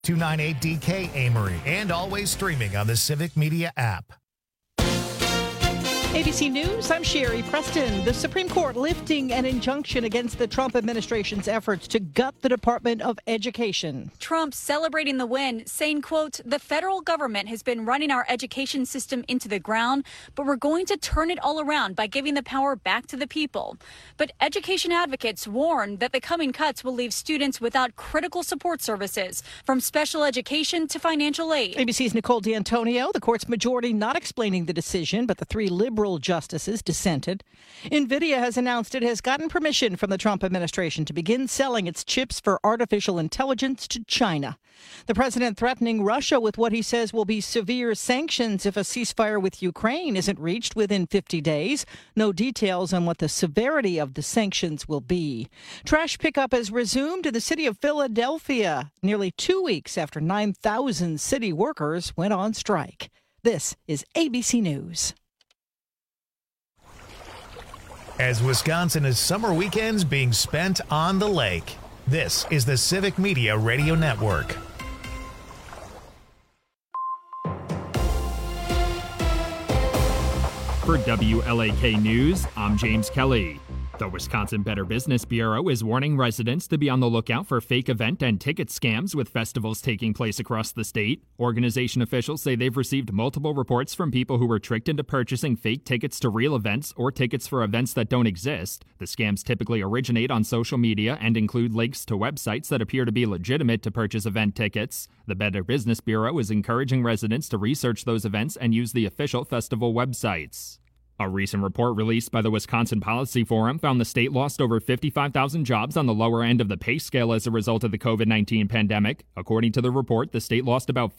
298DK Amory, and always streaming on the Civic Media app. ABC News, I'm Sherry Preston. The Supreme Court lifting an injunction against the Trump administration's efforts to gut the Department of Education. Trump celebrating the win, saying, quote, the federal government has been running our education system into the ground, but we're going to turn it all around by giving the power back to the people. But education advocates warn that the coming cuts will leave students without critical support services, from special education to financial aid. ABC's Nicole D'Antonio, the court's majority not explaining the decision, but the three liberal justices dissented. NVIDIA has announced it has gotten permission from the Trump administration to begin selling its chips for artificial intelligence to China. The president threatening Russia with what he says will be severe sanctions if a ceasefire with Ukraine isn't reached within 50 days. No details on what the severity of the sanctions will be. Trash pickup has resumed in the city of Philadelphia, nearly 2 weeks after 9,000 city workers went on strike. This is ABC News. As Wisconsin is summer weekends being spent on the lake, this is the Civic Media Radio Network. For WLAK News, I'm James Kelly. The Wisconsin Better Business Bureau is warning residents to be on the lookout for fake event and ticket scams with festivals taking place across the state. Organization officials say they've received multiple reports from people who were tricked into purchasing fake tickets to real events or tickets for events that don't exist. The scams typically originate on social media and include links to websites that appear to be legitimate to purchase event tickets. The Better Business Bureau is encouraging residents to research those events and use the official festival websites. A recent report released by the Wisconsin Policy Forum found the state lost over 55,000 jobs on the lower end of the pay scale as a result of the COVID-19 pandemic. According to the report, the state lost about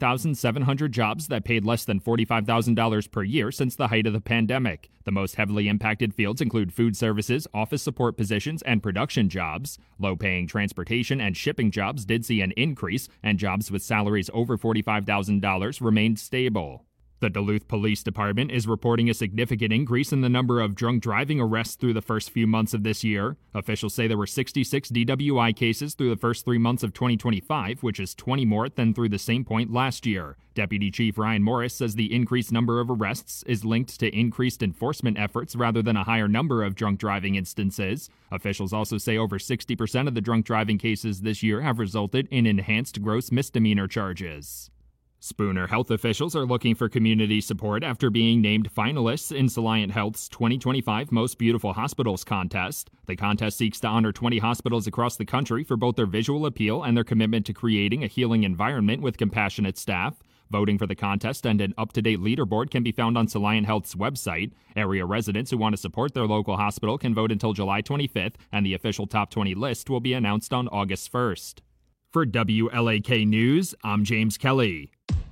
55,700 jobs that paid less than $45,000 per year since the height of the pandemic. The most heavily impacted fields include food services, office support positions, and production jobs. Low-paying transportation and shipping jobs did see an increase, and jobs with salaries over $45,000 remained stable. The Duluth Police Department is reporting a significant increase in the number of drunk driving arrests through the first few months of this year. Officials say there were 66 DWI cases through the first 3 months of 2025, which is 20 more than through the same point last year. Deputy Chief Ryan Morris says the increased number of arrests is linked to increased enforcement efforts rather than a higher number of drunk driving instances. Officials also say over 60% of the drunk driving cases this year have resulted in enhanced gross misdemeanor charges. Spooner Health officials are looking for community support after being named finalists in Soliant Health's 2025 Most Beautiful Hospitals contest. The contest seeks to honor 20 hospitals across the country for both their visual appeal and their commitment to creating a healing environment with compassionate staff. Voting for the contest and an up-to-date leaderboard can be found on Soliant Health's website. Area residents who want to support their local hospital can vote until July 25th, and the official top 20 list will be announced on August 1st. For WLAK News, I'm James Kelly.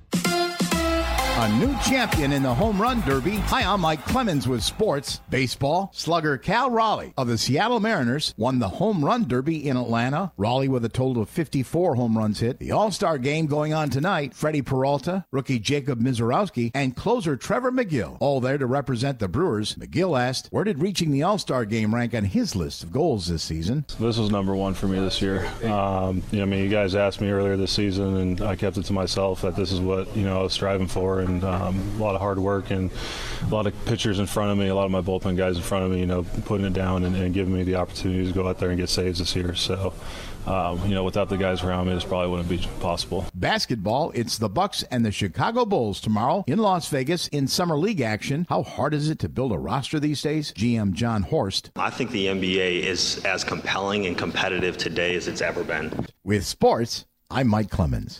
A new champion in the home run derby. Hi, I'm Mike Clemens with sports. Baseball, slugger Cal Raleigh of the Seattle Mariners won the home run derby in Atlanta. Raleigh with a total of 54 home runs hit. The All-Star game going on tonight. Freddie Peralta, rookie Jacob Mizorowski, and closer Trevor McGill, all there to represent the Brewers. McGill asked, where did reaching the All-Star game rank on his list of goals this season? This was number one for me this year. You guys asked me earlier this season, and I kept it to myself that this is what, I was striving for. And a lot of hard work and a lot of pitchers in front of me, a lot of my bullpen guys in front of me, putting it down and giving me the opportunity to go out there and get saves this year. So, without the guys around me, this probably wouldn't be possible. Basketball, it's the Bucks and the Chicago Bulls tomorrow in Las Vegas in Summer League action. How hard is it to build a roster these days? GM John Horst. I think the NBA is as compelling and competitive today as it's ever been. With sports, I'm Mike Clemens.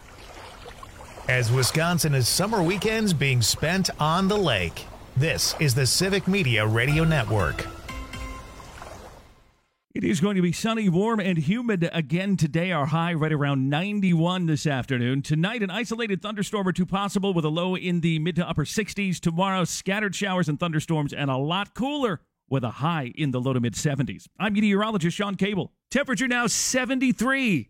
As Wisconsin is summer weekends being spent on the lake, this is the Civic Media Radio Network. It is going to be sunny, warm, and humid again today. Our high right around 91 this afternoon. Tonight, an isolated thunderstorm or two possible with a low in the mid to upper 60s. Tomorrow, scattered showers and thunderstorms and a lot cooler with a high in the low to mid 70s. I'm meteorologist Sean Cable. Temperature now 73.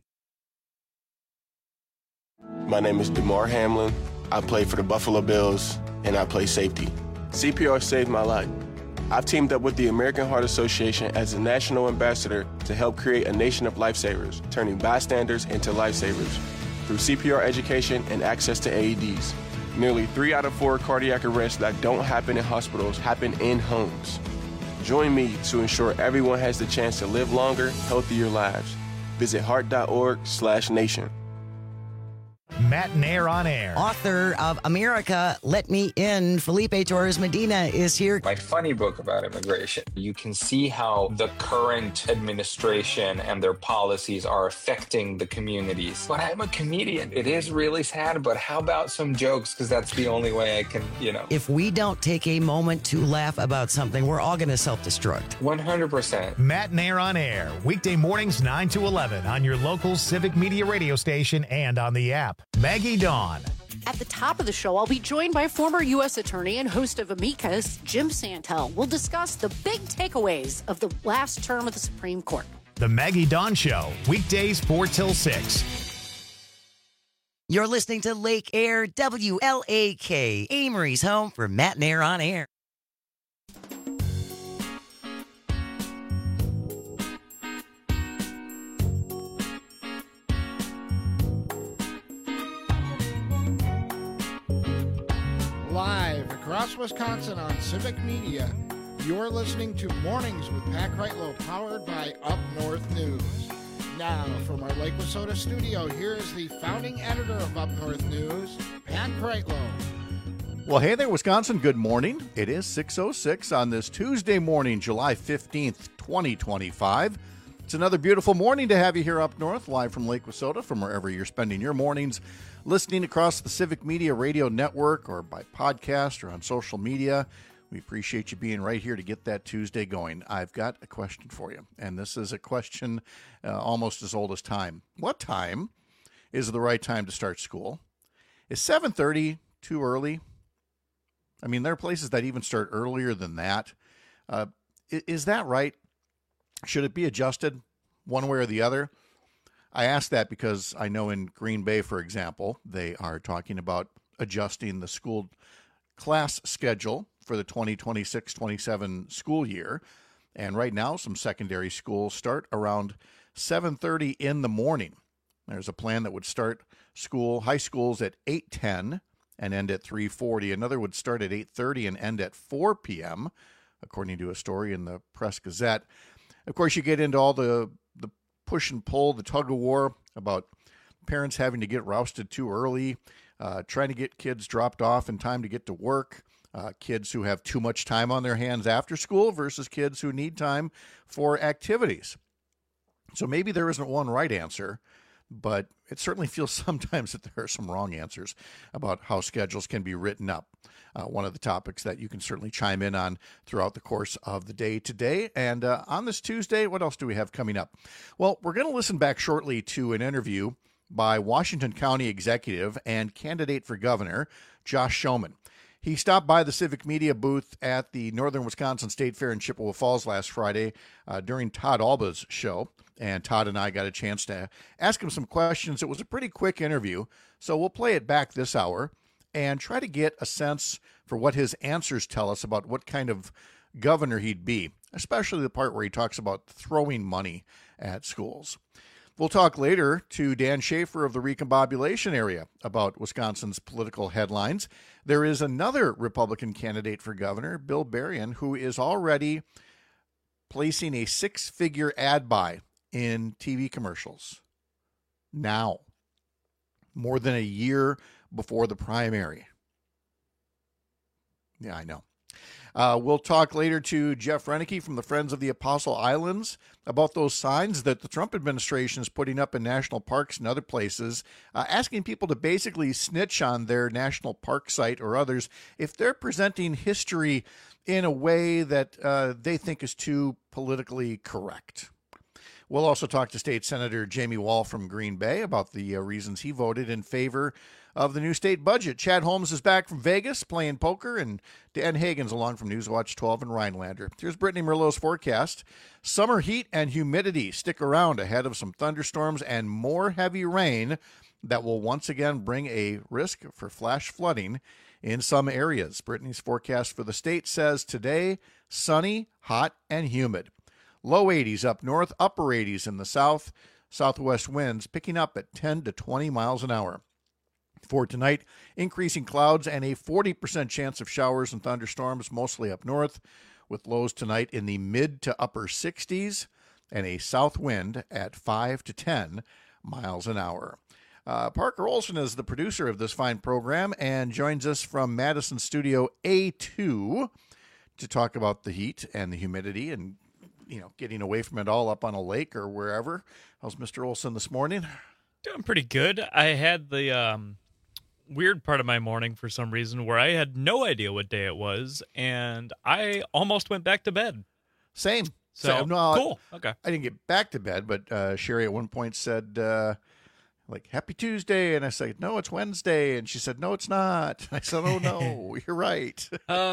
My name is DeMar Hamlin. I play for the Buffalo Bills, and I play safety. CPR saved my life. I've teamed up with the American Heart Association as a national ambassador to help create a nation of lifesavers, turning bystanders into lifesavers. through CPR education and access to AEDs. Nearly 3 out of 4 cardiac arrests that don't happen in hospitals happen in homes. Join me to ensure everyone has the chance to live longer, healthier lives. Visit heart.org/nation. Matt Nair on air. Author of America, Let Me In, Felipe Torres Medina is here. My funny book about immigration. You can see how the current administration and their policies are affecting the communities. But I'm a comedian. It is really sad, but how about some jokes? Because that's the only way I can, If we don't take a moment to laugh about something, we're all going to self-destruct. 100%. Matt Nair on air. Weekday mornings 9 to 11 on your local Civic Media radio station and on the app. Maggie Dawn. At the top of the show, I'll be joined by former U.S. Attorney and host of Amicus, Jim Santel. We'll discuss the big takeaways of the last term of the Supreme Court. The Maggie Dawn Show, weekdays 4 till 6. You're listening to Lake Air, WLAK, Amory's home for Matt Nair on air. Live across Wisconsin on Civic Media, you're listening to Mornings with Pat Kreitlow, powered by Up North News. Now, from our Lake Wissota studio, here is the founding editor of Up North News, Pat Kreitlow. Well, hey there, Wisconsin. Good morning. It is 6:06 on this Tuesday morning, July 15th, 2025. It's another beautiful morning to have you here up north, live from Lake Wissota, from wherever you're spending your mornings, listening across the Civic Media Radio Network or by podcast or on social media. We appreciate you being right here to get that Tuesday going. I've got a question for you, and this is a question almost as old as time. What time is the right time to start school? Is 7:30 too early? I mean, there are places that even start earlier than that. Is that right? Should it be adjusted one way or the other? I ask that because I know in Green Bay, for example, they are talking about adjusting the school class schedule for the 2026-27 school year. And right now, some secondary schools start around 7:30 in the morning. There's a plan that would start high schools at 8:10 and end at 3:40. Another would start at 8:30 and end at 4 p.m., according to a story in the Press-Gazette. Of course, you get into all the push and pull, the tug of war about parents having to get rousted too early, trying to get kids dropped off in time to get to work, kids who have too much time on their hands after school versus kids who need time for activities. So maybe there isn't one right answer, but it certainly feels sometimes that there are some wrong answers about how schedules can be written up. One of the topics that you can certainly chime in on throughout the course of the day today. And on this Tuesday, what else do we have coming up? Well, we're going to listen back shortly to an interview by Washington County Executive and candidate for governor, Josh Schoemann. He stopped by the Civic Media booth at the Northern Wisconsin State Fair in Chippewa Falls last Friday during Todd Alba's show. And Todd and I got a chance to ask him some questions. It was a pretty quick interview, so we'll play it back this hour and try to get a sense for what his answers tell us about what kind of governor he'd be, especially the part where he talks about throwing money at schools. We'll talk later to Dan Schaefer of the recombobulation area about Wisconsin's political headlines. There is another Republican candidate for governor, Bill Berrien, who is already placing a 6-figure ad buy in TV commercials now, more than a year before the primary. Yeah, I know. We'll talk later to Jeff Renicky from the Friends of the Apostle Islands about those signs that the Trump administration is putting up in national parks and other places, asking people to basically snitch on their national park site or others if they're presenting history in a way that they think is too politically correct. We'll also talk to State Senator Jamie Wall from Green Bay about the reasons he voted in favor of the new state budget. Chad Holmes is back from Vegas playing poker, and Dan Hagan's along from Newswatch 12 in Rhinelander. Here's Brittany Merlot's forecast. Summer heat and humidity stick around ahead of some thunderstorms and more heavy rain that will once again bring a risk for flash flooding in some areas. Brittany's forecast for the state says today, sunny, hot, and humid. Low 80s up north, upper 80s in the south. southwest winds picking up at 10 to 20 miles an hour. For tonight, increasing clouds and a 40% chance of showers and thunderstorms, mostly up north, with lows tonight in the mid to upper 60s and a south wind at 5 to 10 miles an hour. Parker Olson is the producer of this fine program and joins us from Madison Studio A2 to talk about the heat and the humidity and, getting away from it all up on a lake or wherever. How's Mr. Olson this morning? Doing pretty good. I had the weird part of my morning for some reason where I had no idea what day it was, and I almost went back to bed. Same. So, no, cool. Okay. I didn't get back to bed, but Sherry at one point said, Happy Tuesday. And I said, no, it's Wednesday. And she said, no, it's not. I said, oh, no, you're right.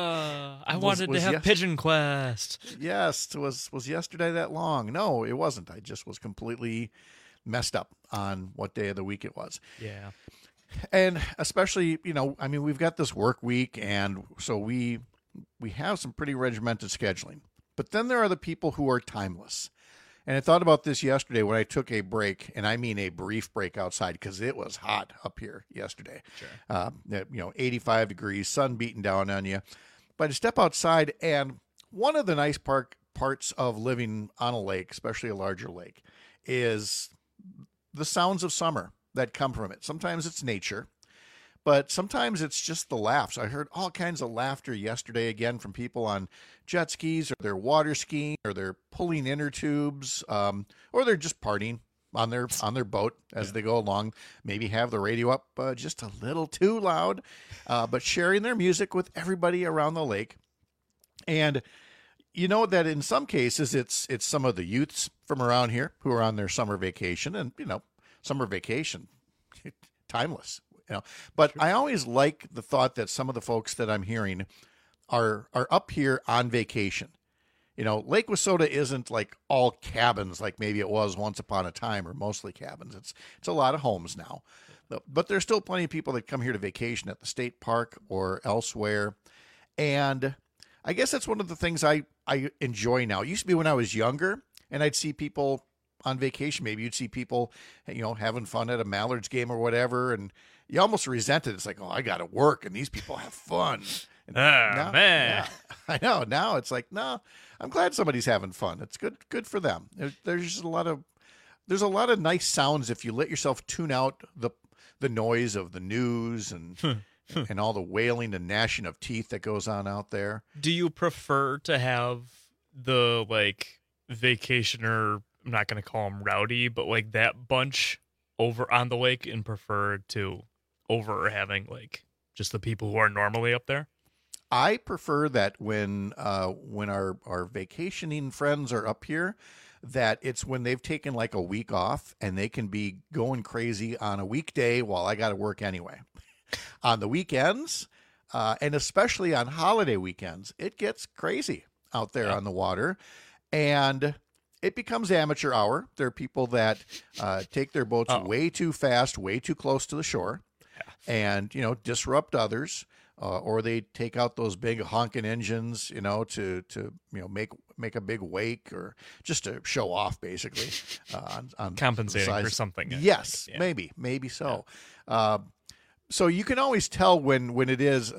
I wanted to have Pigeon Quest. Yes. Was yesterday that long? No, it wasn't. I just was completely messed up on what day of the week it was. Yeah. And especially, we've got this work week, and so we have some pretty regimented scheduling. But then there are the people who are timeless. And I thought about this yesterday when I took a break, and I mean a brief break outside because it was hot up here yesterday. Sure. 85 degrees, sun beating down on you. But I step outside, and one of the nice parts of living on a lake, especially a larger lake, is the sounds of summer that come from it. Sometimes it's nature, but sometimes it's just the laughs. I heard all kinds of laughter yesterday again from people on jet skis, or they're water skiing, or they're pulling inner tubes, or they're just partying on their boat as they go along. Maybe have the radio up just a little too loud, but sharing their music with everybody around the lake. And that in some cases it's some of the youths from around here who are on their summer vacation, and summer vacation, timeless, But I always like the thought that some of the folks that I'm hearing are up here on vacation. Lake Wissota isn't like all cabins like maybe it was once upon a time, or mostly cabins. It's a lot of homes now. But there's still plenty of people that come here to vacation at the state park or elsewhere. And I guess that's one of the things I enjoy now. It used to be when I was younger and I'd see people on vacation. Maybe you'd see people, having fun at a Mallards game or whatever, and you almost resent it. It's like, oh, I got to work, and these people have fun. Man. Yeah, I know. Now it's like, no, I'm glad somebody's having fun. It's good for them. There's a lot of nice sounds if you let yourself tune out the noise of the news and and all the wailing and gnashing of teeth that goes on out there. Do you prefer to have the vacationer, I'm not going to call them rowdy, but that bunch over on the lake, and prefer to over having just the people who are normally up there? I prefer that when our vacationing friends are up here, that it's when they've taken a week off and they can be going crazy on a weekday while I got to work anyway. On the weekends, and especially on holiday weekends, it gets crazy out there on the water, and it becomes amateur hour. There are people that take their boats way too fast, way too close to the shore, and disrupt others, or they take out those big honking engines, to make a big wake, or just to show off, basically, on compensating for something. Yes, maybe so. Yeah. So you can always tell when it is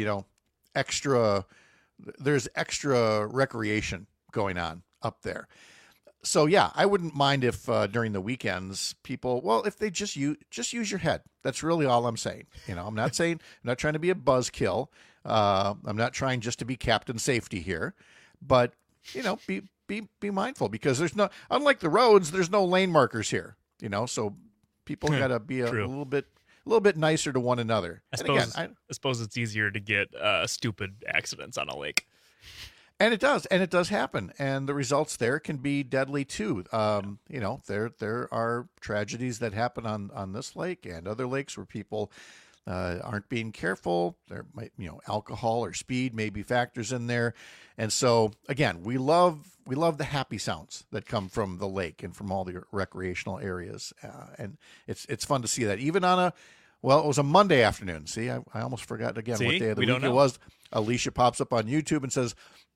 extra. There's extra recreation going on up there. So yeah, I wouldn't mind if during the weekends people, if they just use your head. That's really all I'm saying. I'm not trying to be a buzzkill. I'm not trying just to be Captain Safety here, but be mindful, because there's no, unlike the roads, there's no lane markers here. So people got to be a little bit nicer to one another. I suppose it's easier to get stupid accidents on a lake. And it does happen, and the results there can be deadly too. There are tragedies that happen on this lake and other lakes where people aren't being careful. There might, alcohol or speed may be factors in there, and so again, we love the happy sounds that come from the lake and from all the recreational areas, and it's fun to see that even on it was a Monday afternoon. See, I almost forgot again what day of the week it was. Alicia pops up on YouTube and says,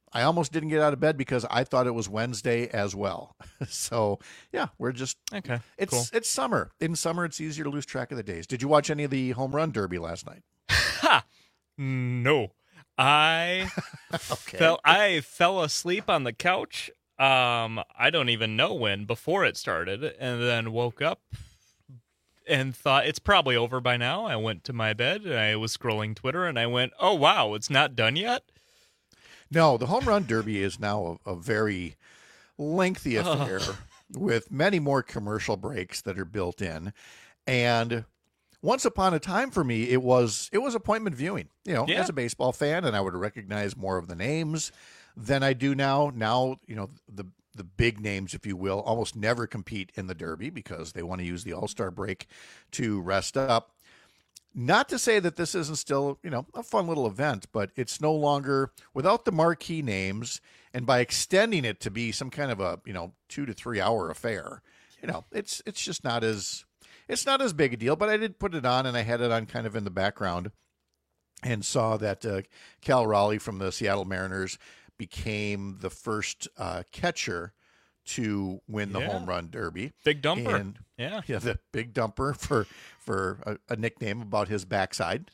I almost didn't get out of bed because I thought it was Wednesday as well. So, yeah, we're just okay. It's summer. In summer, it's easier to lose track of the days. Did you watch any of the home run derby last night? Ha! No. I fell asleep on the couch. I don't even know when before it started, and then woke up and thought it's probably over by now. I went to my bed and I was scrolling Twitter and I went, "Oh wow, it's not done yet?" No, the home run derby is now a very lengthy affair with many more commercial breaks that are built in. And once upon a time for me, it was appointment viewing, as a baseball fan, and I would recognize more of the names than I do now. Now, the big names, if you will, almost never compete in the Derby because they want to use the All-Star break to rest up. Not to say that this isn't still, a fun little event, but it's no longer without the marquee names, and by extending it to be some kind of a, 2 to 3 hour affair, it's just not as big a deal. But I did put it on, and I had it on kind of in the background, and saw that Cal Raleigh from the Seattle Mariners became the first catcher to win the home run derby. Big dumper. And, the big dumper for a nickname about his backside.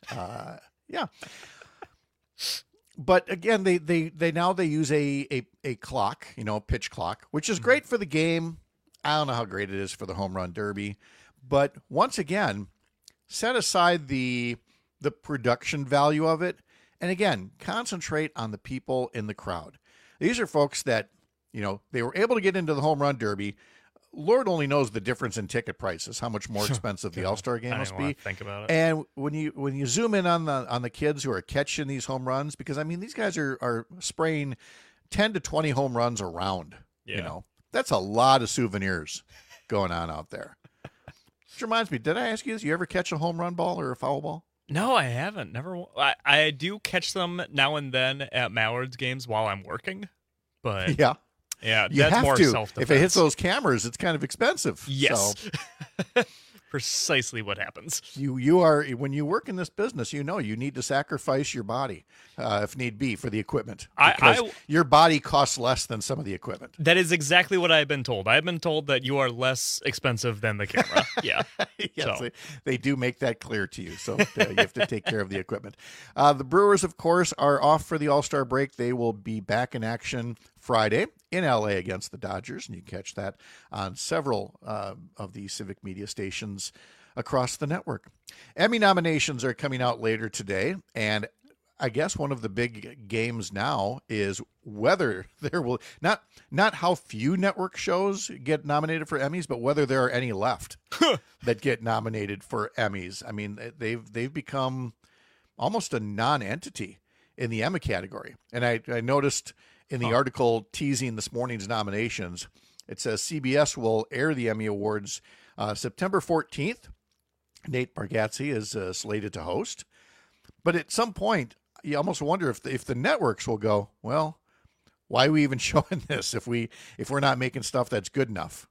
But again, they now use a clock, pitch clock, which is great for the game. I don't know how great it is for the home run derby, but once again, set aside the production value of it. And again, concentrate on the people in the crowd. These are folks that, they were able to get into the home run derby. Lord only knows the difference in ticket prices, how much more expensive the All-Star game must be. Think about it. And when you zoom in on the kids who are catching these home runs, because these guys are spraying 10 to 20 home runs around. Yeah. That's a lot of souvenirs going on out there. Which reminds me, did I ask you this? You ever catch a home run ball or a foul ball? No, I haven't. Never. I do catch them now and then at Mallards games while I'm working, but yeah, you that's have more to. self-defense. If it hits those cameras, it's kind of expensive. Yes, so. Precisely what happens. You are when you work in this business, you need to sacrifice your body if need be for the equipment. Because your body costs less than some of the equipment. That is exactly what I've been told. I've been told that you are less expensive than the camera. Yeah. Yes, so. They do make that clear to you. So you have to take care of the equipment. The Brewers, of course, are off for the All-Star break. They will be back in action Friday in LA against the Dodgers, and you can catch that on several of the Civic Media stations across the network. Emmy nominations are coming out later today, and I guess one of the big games now is whether there will not how few network shows get nominated for Emmys, but whether there are any left that get nominated for Emmys. I mean, they've become almost a non-entity in the Emmy category, and I noticed in the article teasing this morning's nominations, it says CBS will air the Emmy Awards September 14th. Nate Bargatze is slated to host. But at some point, you almost wonder if the networks will go, well, why are we even showing this if we're not making stuff that's good enough?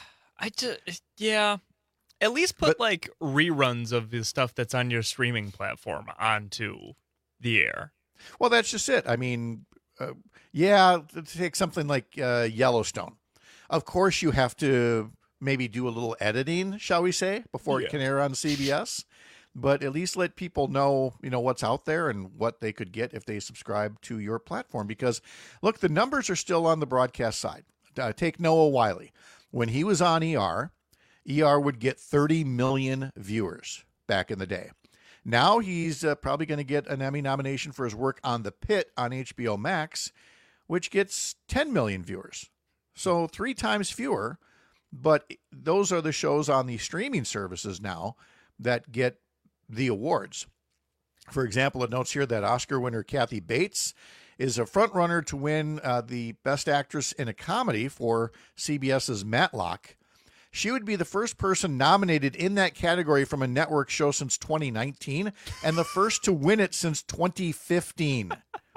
At least put like reruns of the stuff that's on your streaming platform onto the air. Well, that's just it. I mean, take something like Yellowstone. Of course, you have to maybe do a little editing, shall we say, before it can air on CBS. But at least let people know, what's out there and what they could get if they subscribe to your platform. Because, look, the numbers are still on the broadcast side. Take Noah Wyle. When he was on ER would get 30 million viewers back in the day. Now he's probably going to get an Emmy nomination for his work on The Pit on HBO Max, which gets 10 million viewers. So 3 times fewer, but those are the shows on the streaming services now that get the awards. For example, it notes here that Oscar winner Kathy Bates is a front-runner to win the Best Actress in a Comedy for CBS's Matlock. She would be the first person nominated in that category from a network show since 2019 and the first to win it since 2015.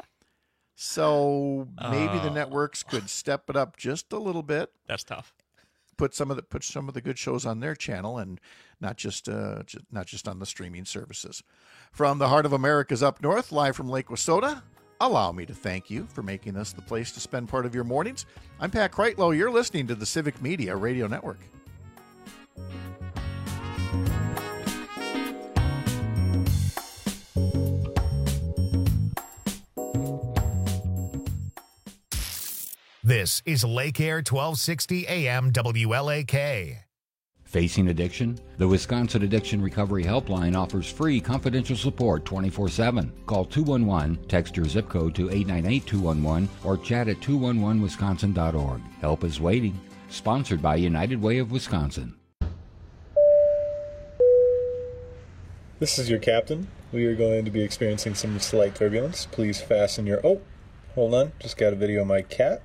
So maybe the networks could step it up just a little bit. That's tough. Put some of the good shows on their channel and not just on the streaming services. From the heart of America's up north, live from Lake Wissota, allow me to thank you for making this the place to spend part of your mornings. I'm Pat Kreitlow. You're listening to the Civic Media Radio Network. This is Lake Air 1260 AM WLAK. Facing addiction? The Wisconsin Addiction Recovery Helpline offers free confidential support 24/7. Call 211, text your zip code to 898-211, or chat at 211wisconsin.org. Help is waiting. Sponsored by United Way of Wisconsin. This is your captain. We are going to be experiencing some slight turbulence. Please fasten your... Oh, hold on. Just got a video of my cat.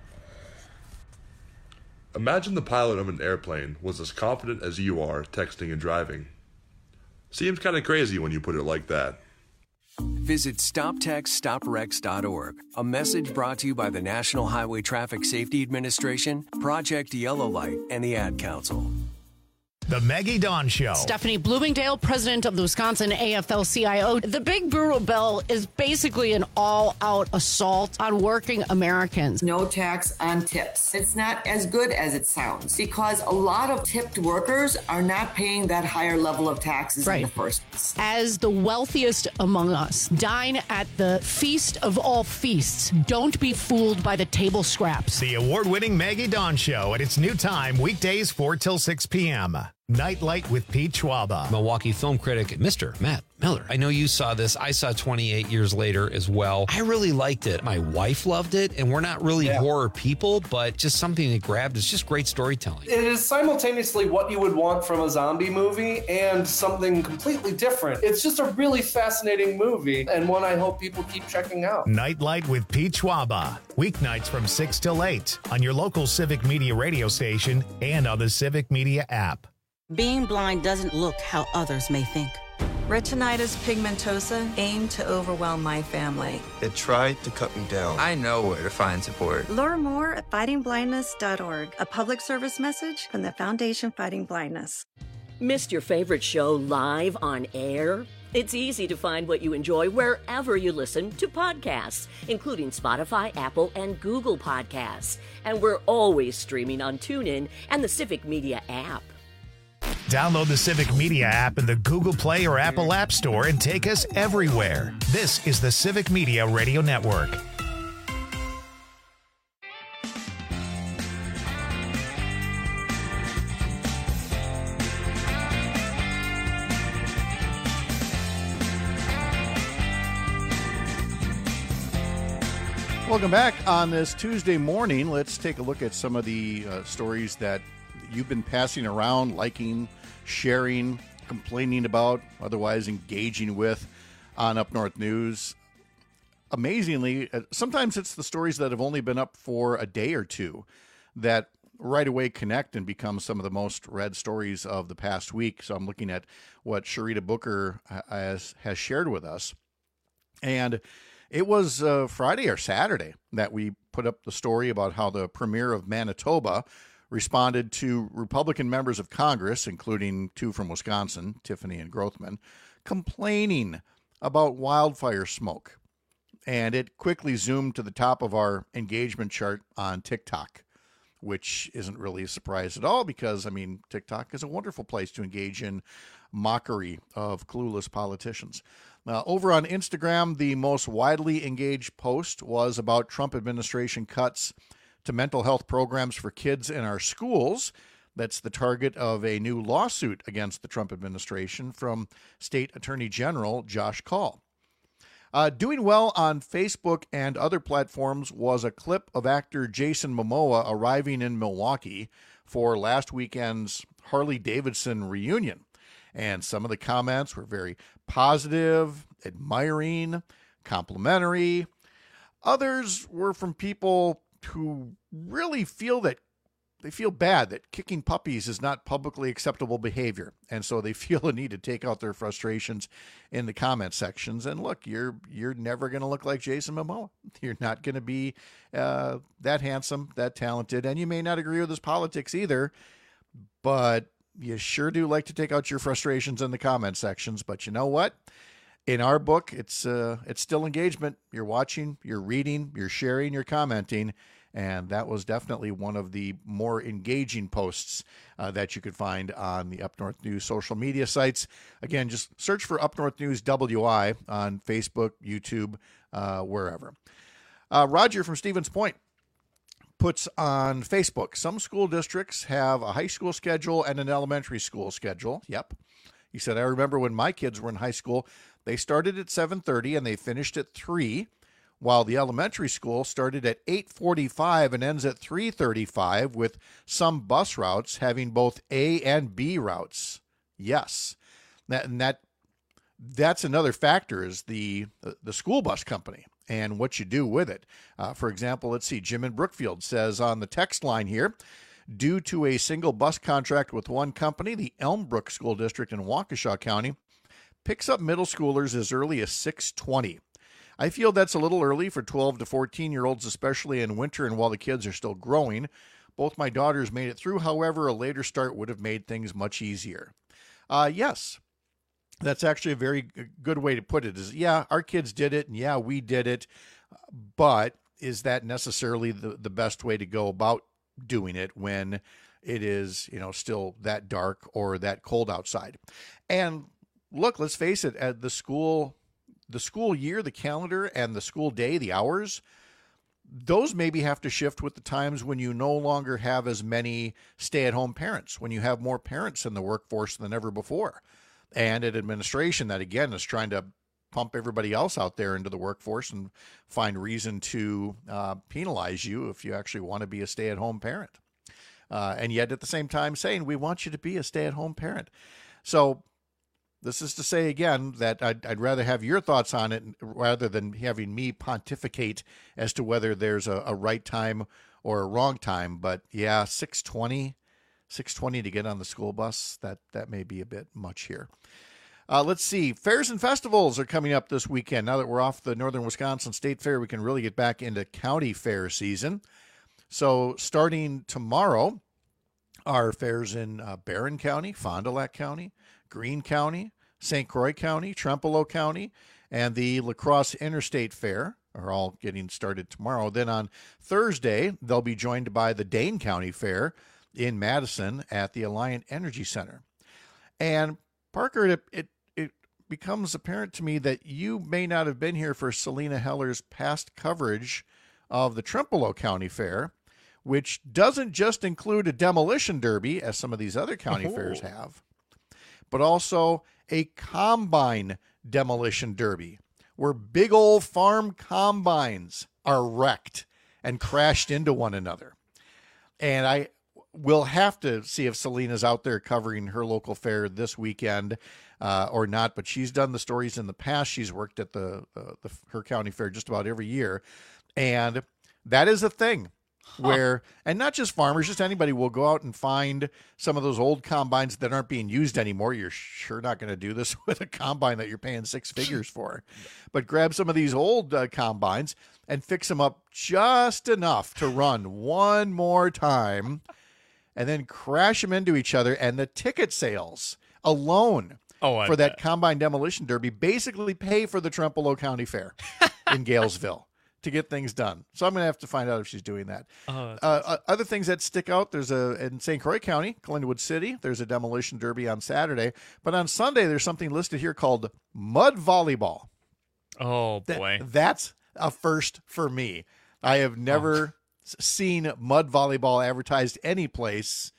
Imagine the pilot of an airplane was as confident as you are texting and driving. Seems kind of crazy when you put it like that. Visit StopTextStopWrecks.org. A message brought to you by the National Highway Traffic Safety Administration, Project Yellow Light, and the Ad Council. The Maggie Dawn Show. Stephanie Bloomingdale, president of the Wisconsin AFL-CIO. The big brutal bill is basically an all-out assault on working Americans. No tax on tips. It's not as good as it sounds because a lot of tipped workers are not paying that higher level of taxes in the first place. As the wealthiest among us, dine at the feast of all feasts. Don't be fooled by the table scraps. The award-winning Maggie Dawn Show at its new time, weekdays 4 till 6 p.m. Nightlight with Pete Schwaba. Milwaukee film critic, Mr. Matt Miller. I know you saw this. I saw 28 years later as well. I really liked it. My wife loved it, and we're not really horror people, but just something that grabbed. It's just great storytelling. It is simultaneously what you would want from a zombie movie and something completely different. It's just a really fascinating movie, and one I hope people keep checking out. Nightlight with Pete Schwaba. Weeknights from 6 till 8 on your local Civic Media radio station and on the Civic Media app. Being blind doesn't look how others may think. Retinitis pigmentosa aimed to overwhelm my family. It tried to cut me down. I know where to find support. Learn more at fightingblindness.org, a public service message from the Foundation Fighting Blindness. Missed your favorite show live on air? It's easy to find what you enjoy wherever you listen to podcasts, including Spotify, Apple, and Google Podcasts. And we're always streaming on TuneIn and the Civic Media app. Download the Civic Media app in the Google Play or Apple App Store and take us everywhere. This is the Civic Media Radio Network. Welcome back on this Tuesday morning. Let's take a look at some of the stories that you've been passing around, liking, sharing, complaining about, otherwise engaging with on Up North News. Amazingly, sometimes it's the stories that have only been up for a day or two that right away connect and become some of the most read stories of the past week. So I'm looking at what Sharita Booker has shared with us. And it was Friday or Saturday that we put up the story about how the premier of Manitoba responded to Republican members of Congress, including two from Wisconsin, Tiffany and Grothman, complaining about wildfire smoke. And it quickly zoomed to the top of our engagement chart on TikTok, which isn't really a surprise at all because, I mean, TikTok is a wonderful place to engage in mockery of clueless politicians. Now, over on Instagram, the most widely engaged post was about Trump administration cuts to mental health programs for kids in our schools. That's the target of a new lawsuit against the Trump administration from State Attorney General Josh Kaul. Doing well on Facebook and other platforms was a clip of actor Jason Momoa arriving in Milwaukee for last weekend's Harley-Davidson reunion. And some of the comments were very positive, admiring, complimentary. Others were from people who really feel bad that kicking puppies is not publicly acceptable behavior. And so they feel a need to take out their frustrations in the comment sections. And look, you're never going to look like Jason Momoa. You're not going to be that handsome, that talented, and you may not agree with his politics either, but you sure do like to take out your frustrations in the comment sections. But you know what? In our book, it's still engagement. You're watching, you're reading, you're sharing, you're commenting, and that was definitely one of the more engaging posts that you could find on the Up North News social media sites. Again, just search for Up North News WI on Facebook, YouTube, wherever. Roger from Stevens Point puts on Facebook, some school districts have a high school schedule and an elementary school schedule. Yep. He said, I remember when my kids were in high school, they started at 7:30 and they finished at 3, while the elementary school started at 8:45 and ends at 3:35, with some bus routes having both A and B routes. Yes. That's another factor, is the school bus company and what you do with it. For example, let's see, Jim in Brookfield says on the text line here, due to a single bus contract with one company, the Elmbrook School District in Waukesha County picks up middle schoolers as early as 6:20. I feel that's a little early for 12 to 14-year-olds, especially in winter and while the kids are still growing. Both my daughters made it through. However, a later start would have made things much easier. Yes, that's actually a very good way to put it, is, yeah, our kids did it, and yeah, we did it, but is that necessarily the best way to go about doing it when it is, still that dark or that cold outside? And look, let's face it, at the school year, the calendar, and the school day, the hours, those maybe have to shift with the times when you no longer have as many stay-at-home parents, when you have more parents in the workforce than ever before, and an administration that, again, is trying to pump everybody else out there into the workforce and find reason to penalize you if you actually want to be a stay-at-home parent. And yet at the same time saying, we want you to be a stay-at-home parent. So this is to say, again, that I'd rather have your thoughts on it rather than having me pontificate as to whether there's a right time or a wrong time. But yeah, 6:20 to get on the school bus, that may be a bit much here. Let's see. Fairs and festivals are coming up this weekend. Now that we're off the Northern Wisconsin State Fair, we can really get back into county fair season. So starting tomorrow, our fairs in Barron County, Fond du Lac County, Greene County, St. Croix County, Trempealeau County, and the La Crosse Interstate Fair are all getting started tomorrow. Then on Thursday, they'll be joined by the Dane County Fair in Madison at the Alliant Energy Center. And Parker, it becomes apparent to me that you may not have been here for Selena Heller's past coverage of the Trempealeau County Fair, which doesn't just include a demolition derby, as some of these other county fairs have, but also a combine demolition derby, where big old farm combines are wrecked and crashed into one another. And I will have to see if Selena's out there covering her local fair this weekend or not, but she's done the stories in the past. She's worked at her county fair just about every year. And that is a thing where, and not just farmers, just anybody will go out and find some of those old combines that aren't being used anymore. You're sure not going to do this with a combine that you're paying six figures for, but grab some of these old combines and fix them up just enough to run one more time and then crash them into each other. And the ticket sales alone for that combine demolition derby basically pay for the Trempealeau County Fair in Galesville to get things done. So I'm going to have to find out if she's doing that. Other things that stick out, there's in St. Croix County, Glenwood City, there's a demolition derby on Saturday. But on Sunday, there's something listed here called mud volleyball. Oh, boy. That's a first for me. I have never seen mud volleyball advertised any place.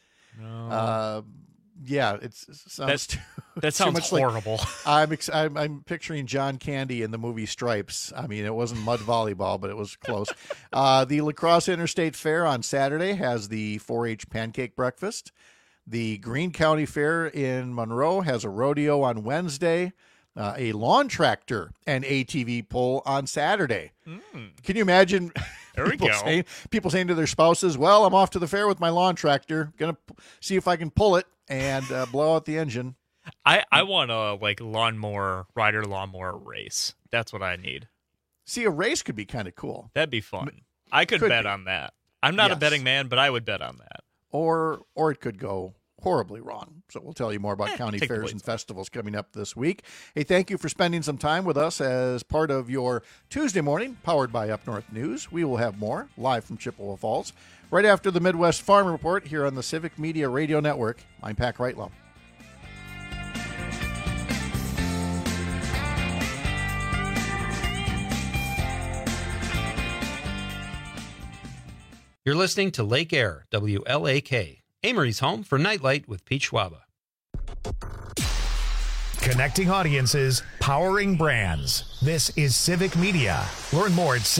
No. Yeah, it sounds that sounds horrible. Like, I'm picturing John Candy in the movie Stripes. I mean, it wasn't mud volleyball, but it was close. The La Crosse Interstate Fair on Saturday has the 4-H pancake breakfast. The Greene County Fair in Monroe has a rodeo on Wednesday, a lawn tractor and ATV pull on Saturday. Can you imagine? There we go. People saying to their spouses, well, I'm off to the fair with my lawn tractor. Going to see if I can pull it and blow out the engine. I want a rider lawnmower race. That's what I need. See, a race could be kind of cool. That'd be fun. I could bet on that. I'm not a betting man, but I would bet on that. Or it could go horribly wrong. So we'll tell you more about county fairs and festivals coming up this week. Hey, thank you for spending some time with us as part of your Tuesday morning, powered by Up North News. We will have more live from Chippewa Falls right after the Midwest Farm Report here on the Civic Media Radio Network. I'm Pat Reitlow. You're listening to Lake Air, WLAK, Amory's home for Nightlight with Pete Schwaba. Connecting audiences, powering brands. This is Civic Media. Learn more at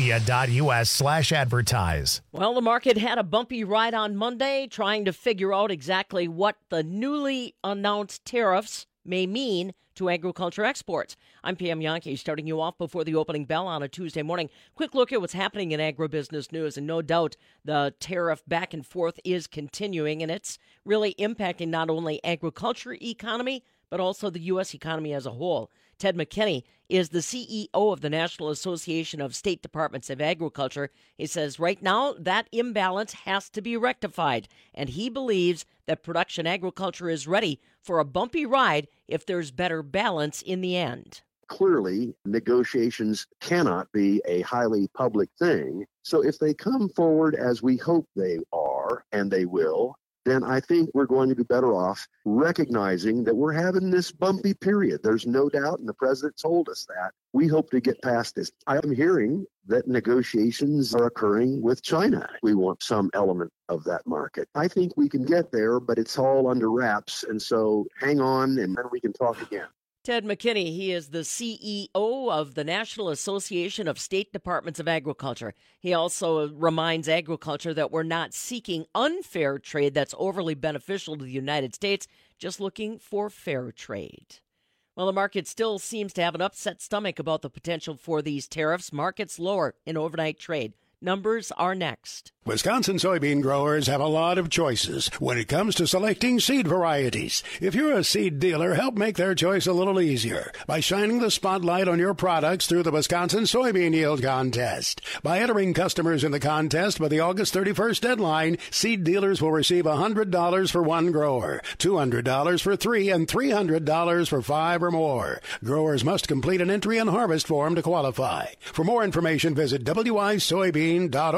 civicmedia.us/advertise. Well, the market had a bumpy ride on Monday, trying to figure out exactly what the newly announced tariffs may mean to agriculture exports. I'm Pam Yankee, starting you off before the opening bell on a Tuesday morning. Quick look at what's happening in agribusiness news, and no doubt the tariff back and forth is continuing, and it's really impacting not only agriculture economy, but also the U.S. economy as a whole. Ted McKinney is the CEO of the National Association of State Departments of Agriculture. He says right now that imbalance has to be rectified, and he believes that production agriculture is ready for a bumpy ride if there's better balance in the end. Clearly, negotiations cannot be a highly public thing. So if they come forward as we hope they are, and they will, then I think we're going to be better off recognizing that we're having this bumpy period. There's no doubt, and the president told us that. We hope to get past this. I'm hearing that negotiations are occurring with China. We want some element of that market. I think we can get there, but it's all under wraps, and so hang on, and then we can talk again. Ted McKinney, he is the CEO of the National Association of State Departments of Agriculture. He also reminds agriculture that we're not seeking unfair trade that's overly beneficial to the United States, just looking for fair trade. Well, the market still seems to have an upset stomach about the potential for these tariffs. Markets lower in overnight trade. Numbers are next. Wisconsin soybean growers have a lot of choices when it comes to selecting seed varieties. If you're a seed dealer, help make their choice a little easier by shining the spotlight on your products through the Wisconsin Soybean Yield Contest. By entering customers in the contest by the August 31st deadline, seed dealers will receive $100 for one grower, $200 for three, and $300 for five or more. Growers must complete an entry and harvest form to qualify. For more information, visit wisoybean.org.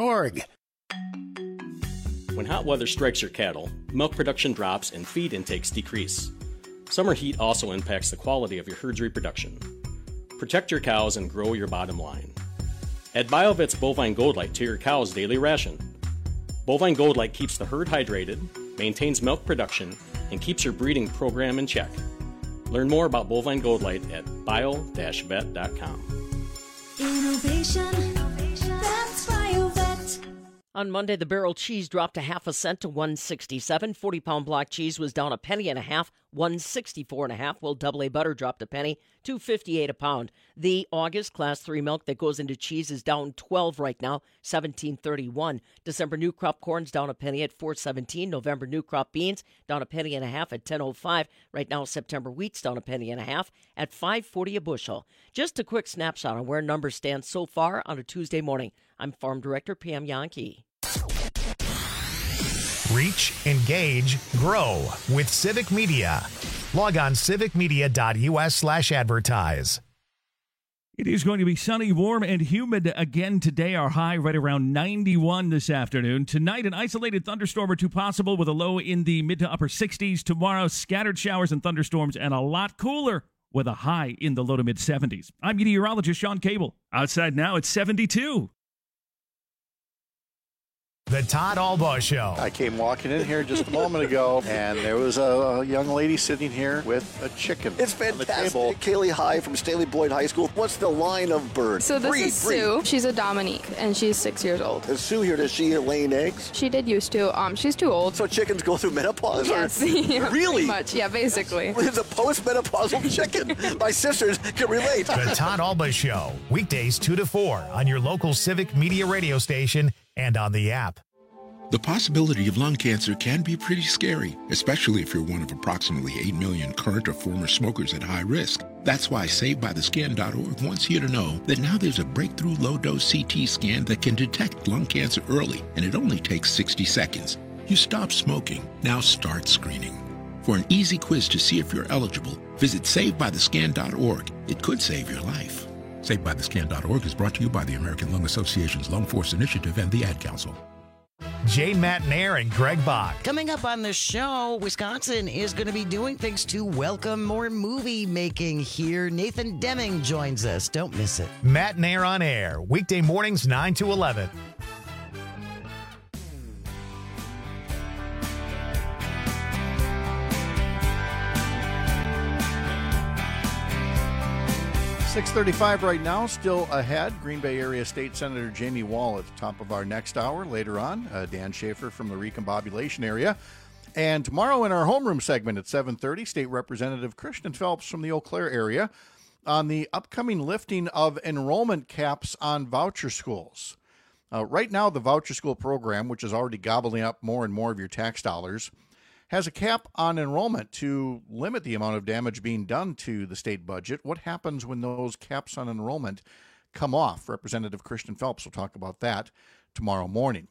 When hot weather strikes your cattle, milk production drops and feed intakes decrease. Summer heat also impacts the quality of your herd's reproduction. Protect your cows and grow your bottom line. Add BioVet's Bovine Gold Light to your cow's daily ration. Bovine Gold Light keeps the herd hydrated, maintains milk production, and keeps your breeding program in check. Learn more about Bovine Gold Light at bio-vet.com. Innovation, that's BioVet. On Monday, the barrel cheese dropped a half a cent to $1.67. 40-pound block cheese was down a penny and a half, $1.64.5. While double A butter dropped a penny, $2.58 a pound. The August Class 3 milk that goes into cheese is down 12 right now, $17.31. December new crop corn's down a penny at $4.17. November new crop beans down a penny and a half at $10.05. Right now, September wheat's down a penny and a half at $5.40 a bushel. Just a quick snapshot on where numbers stand so far on a Tuesday morning. I'm Farm Director Pam Yankee. Reach, engage, grow with Civic Media. Log on civicmedia.us/advertise. It is going to be sunny, warm, and humid again today. Our high right around 91 this afternoon. Tonight, an isolated thunderstorm or two possible with a low in the mid to upper 60s. Tomorrow, scattered showers and thunderstorms and a lot cooler with a high in the low to mid 70s. I'm meteorologist Sean Cable. Outside now, it's 72. The Todd Albaugh Show. I came walking in here just a moment ago, and there was a young lady sitting here with a chicken. It's fantastic. Kaylee High from Staley Boyd High School. What's the line of bird? So this is Sue. She's a Dominique, and she's 6 years old. Is Sue here? Does she laying eggs? She did used to. She's too old. So chickens go through menopause? Yes. Yeah, really? Pretty much. Yeah, basically. It's a post-menopausal chicken. My sisters can relate. The Todd Albaugh Show. Weekdays 2 to 4 on your local Civic Media radio station and on the app. The possibility of lung cancer can be pretty scary, especially if you're one of approximately 8 million current or former smokers at high risk. That's why SaveByTheScan.org wants you to know that now there's a breakthrough low-dose CT scan that can detect lung cancer early, and it only takes 60 seconds. You stopped smoking. Now start screening. For an easy quiz to see if you're eligible, visit SaveByTheScan.org. It could save your life. SaveByTheScan.org is brought to you by the American Lung Association's Lung Force Initiative and the Ad Council. Jay Matnair and Greg Bach. Coming up on the show, Wisconsin is going to be doing things to welcome more movie making here. Nathan Deming joins us. Don't miss it. Matnair on air, weekday mornings 9 to 11. .635 right now, still ahead. Green Bay Area State Senator Jamie Wall at the top of our next hour. Later on, Dan Schaefer from the Recombobulation area. And tomorrow in our homeroom segment at 7:30, State Representative Christian Phelps from the Eau Claire area on the upcoming lifting of enrollment caps on voucher schools. Right now, the voucher school program, which is already gobbling up more and more of your tax dollars, has a cap on enrollment to limit the amount of damage being done to the state budget. What happens when those caps on enrollment come off? Representative Christian Phelps will talk about that tomorrow morning.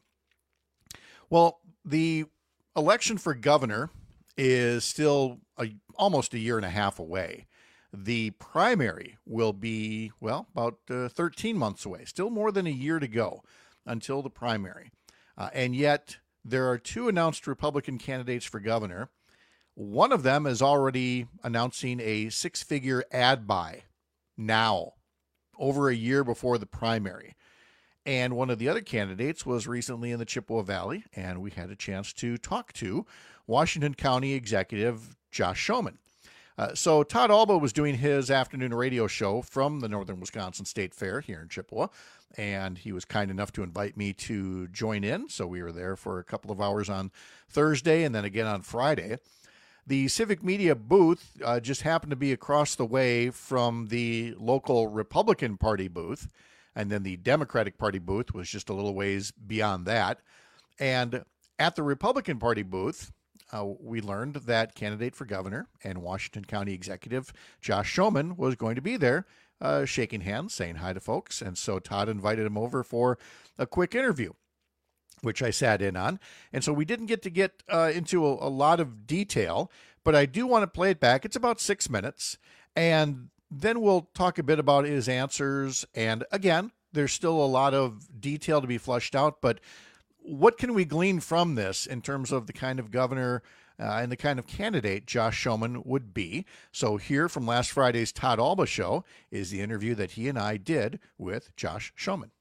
Well, the election for governor is still almost a year and a half away. The primary will be, about 13 months away. Still more than a year to go until the primary. And yet, there are two announced Republican candidates for governor. One of them is already announcing a six-figure ad buy now, over a year before the primary. And one of the other candidates was recently in the Chippewa Valley, and we had a chance to talk to Washington County Executive Josh Schoemann. So Todd Alba was doing his afternoon radio show from the Northern Wisconsin State Fair here in Chippewa, and he was kind enough to invite me to join in. So we were there for a couple of hours on Thursday and then again on Friday. The Civic Media booth just happened to be across the way from the local Republican Party booth, and then the Democratic Party booth was just a little ways beyond that. And at the Republican Party booth, we learned that candidate for governor and Washington County Executive Josh Schoemann was going to be there, shaking hands, saying hi to folks. And so Todd invited him over for a quick interview, which I sat in on. And so we didn't get into a lot of detail, but I do want to play it back. It's about 6 minutes. And then we'll talk a bit about his answers. And again, there's still a lot of detail to be flushed out, but what can we glean from this in terms of the kind of governor and the kind of candidate Josh Schoemann would be? So here from last Friday's Todd Alba show is the interview that he and I did with Josh Schoemann.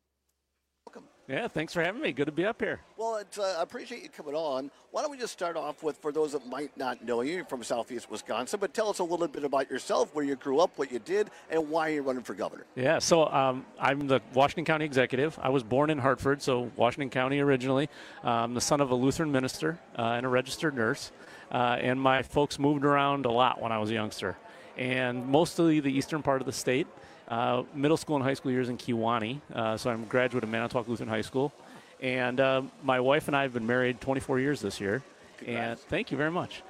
Yeah, thanks for having me. Good to be up here. Well, I appreciate you coming on. Why don't we just start off with, for those that might not know you, you're from Southeast Wisconsin, but tell us a little bit about yourself, where you grew up, what you did, and why you're running for governor. Yeah, so I'm the Washington County Executive. I was born in Hartford, so Washington County originally. I'm the son of a Lutheran minister and a registered nurse, and my folks moved around a lot when I was a youngster, and mostly the eastern part of the state. Middle school and high school years in Kewanee, so I'm a graduate of Manitowoc Lutheran High School. And my wife and I have been married 24 years this year. Congrats. And thank you very much.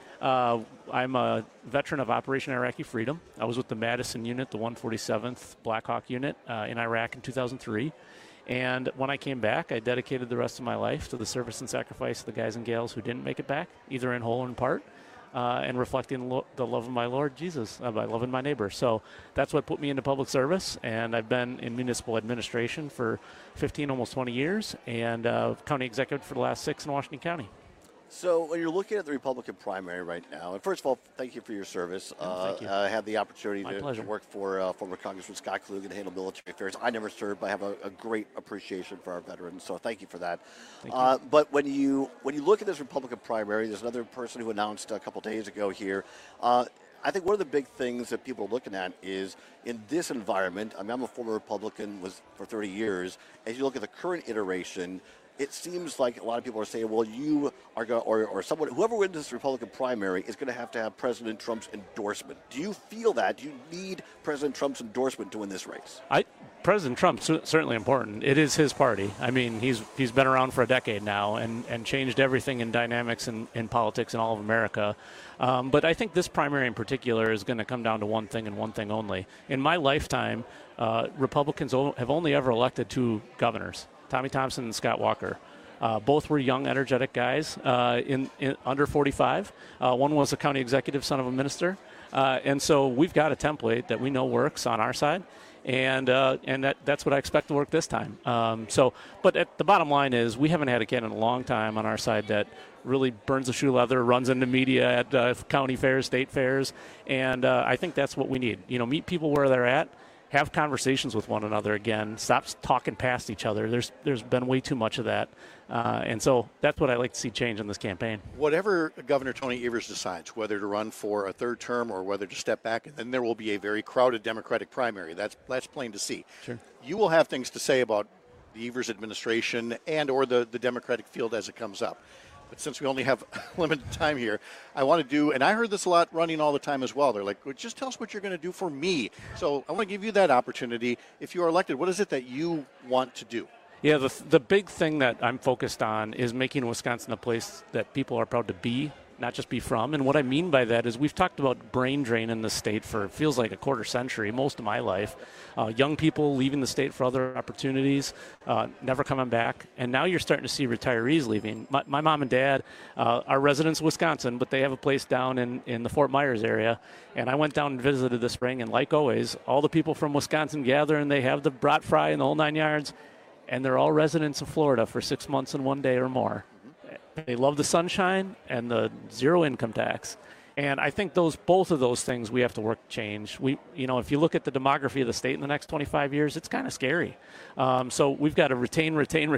I'm a veteran of Operation Iraqi Freedom. I was with the Madison Unit, the 147th Black Hawk Unit in Iraq in 2003. And when I came back, I dedicated the rest of my life to the service and sacrifice of the guys and gals who didn't make it back, either in whole or in part. And reflecting the love of my Lord Jesus by loving my neighbor. So that's what put me into public service, and I've been in municipal administration for 15, almost 20 years, and county executive for the last 6 in Washington County. So when you're looking at the Republican primary right now, and first of all, thank you for your service. Thank you. I had the opportunity to work for former Congressman Scott Klug and handle military affairs. I never served, but I have a great appreciation for our veterans, so thank you for that. Thank you. But when you look at this Republican primary, there's another person who announced a couple days ago here. I think one of the big things that people are looking at is in this environment, I mean, I'm a former Republican for 30 years. As you look at the current iteration, it seems like a lot of people are saying, well, you are going to, or someone, whoever wins this Republican primary is going to have President Trump's endorsement. Do you feel that? Do you need President Trump's endorsement to win this race? President Trump's certainly important. It is his party. I mean, he's been around for a decade now and changed everything in dynamics in politics in all of America. But I think this primary in particular is going to come down to one thing and one thing only. In my lifetime, Republicans have only ever elected 2 governors, Tommy Thompson and Scott Walker. Both were young, energetic guys in under 45. One was a county executive, son of a minister. And so we've got a template that we know works on our side. And that's what I expect to work this time. But the bottom line is we haven't had a candidate in a long time on our side that really burns the shoe leather, runs into media at county fairs, state fairs, and I think that's what we need. Meet people where they're at, have conversations with one another again, stop talking past each other. There's been way too much of that, and so that's what I like to see change in this campaign. Whatever Governor Tony Evers decides, whether to run for a third term or whether to step back, and then there will be a very crowded Democratic primary. That's plain to see. Sure. You will have things to say about the Evers administration and or the Democratic field as it comes up. But since we only have limited time here, I want to do, and I heard this a lot running all the time as well. They're like, well, just tell us what you're going to do for me. So I want to give you that opportunity. If you are elected, what is it that you want to do? Yeah, the big thing that I'm focused on is making Wisconsin a place that people are proud to be, not just be from. And what I mean by that is we've talked about brain drain in the state for it feels like a quarter century, most of my life. Young people leaving the state for other opportunities, never coming back. And now you're starting to see retirees leaving. My mom and dad are residents of Wisconsin, but they have a place down in the Fort Myers area. And I went down and visited this spring, and like always, all the people from Wisconsin gather, and they have the brat fry and the whole 9 yards. And they're all residents of Florida for 6 months and 1 day or more. They love the sunshine and the zero income tax. And I think both of those things we have to work to change. If you look at the demography of the state in the next 25 years, it's kind of scary. So we've got to retain.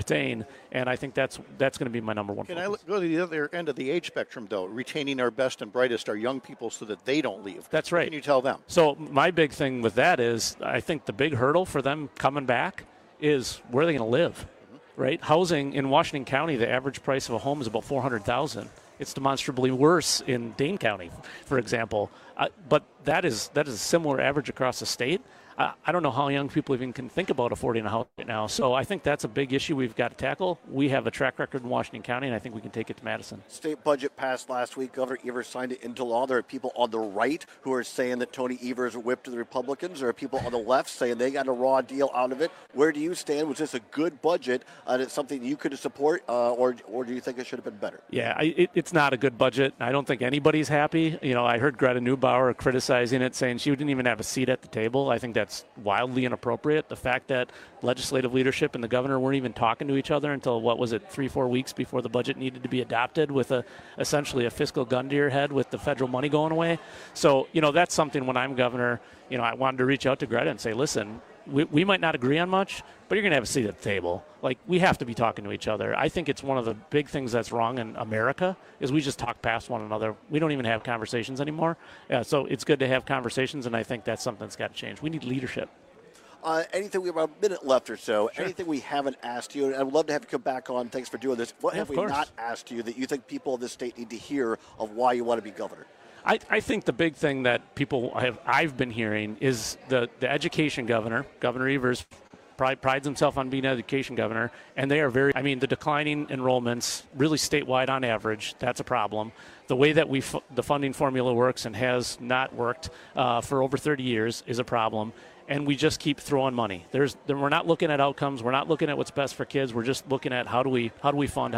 And I think that's going to be my number one focus. Can I go to the other end of the age spectrum, though? Retaining our best and brightest, our young people, so that they don't leave. That's right. What can you tell them? So my big thing with that is I think the big hurdle for them coming back is where are they going to live, right? Housing in Washington County, the average price of a home is about $400,000. It's demonstrably worse in Dane County, for example. But that is a similar average across the state. I don't know how young people even can think about affording a house right now. So I think that's a big issue we've got to tackle. We have a track record in Washington County, and I think we can take it to Madison. State budget passed last week. Governor Evers signed it into law. There are people on the right who are saying that Tony Evers whipped the Republicans. There are people on the left saying they got a raw deal out of it. Where do you stand? Was this a good budget? And it's something you could support, or do you think it should have been better? Yeah, it's not a good budget. I don't think anybody's happy. I heard Greta Neubauer criticizing it, saying she didn't even have a seat at the table. I think that's wildly inappropriate. The fact that legislative leadership and the governor weren't even talking to each other until, 3-4 weeks before the budget needed to be adopted, with essentially a fiscal gun to your head with the federal money going away. So, that's something when I'm governor, I wanted to reach out to Greta and say, listen, we might not agree on much, but you're going to have a seat at the table. Like, we have to be talking to each other. I think it's one of the big things that's wrong in America is we just talk past one another. We don't even have conversations anymore. So it's good to have conversations, and I think that's something that's got to change. We need leadership. Anything, we have about a minute left or so. Sure. Anything we haven't asked you, and I would love to have you come back on. Thanks for doing this. What have we course. not asked you that you think people of this state need to hear of why you want to be governor? I think the big thing that I've been hearing is the education governor, Governor Evers, prides himself on being an education governor, and they are the declining enrollments really statewide on average, that's a problem. The way that the funding formula works and has not worked for over 30 years is a problem. And we just keep throwing money. We're not looking at outcomes. We're not looking at what's best for kids. We're just looking at how do we fund.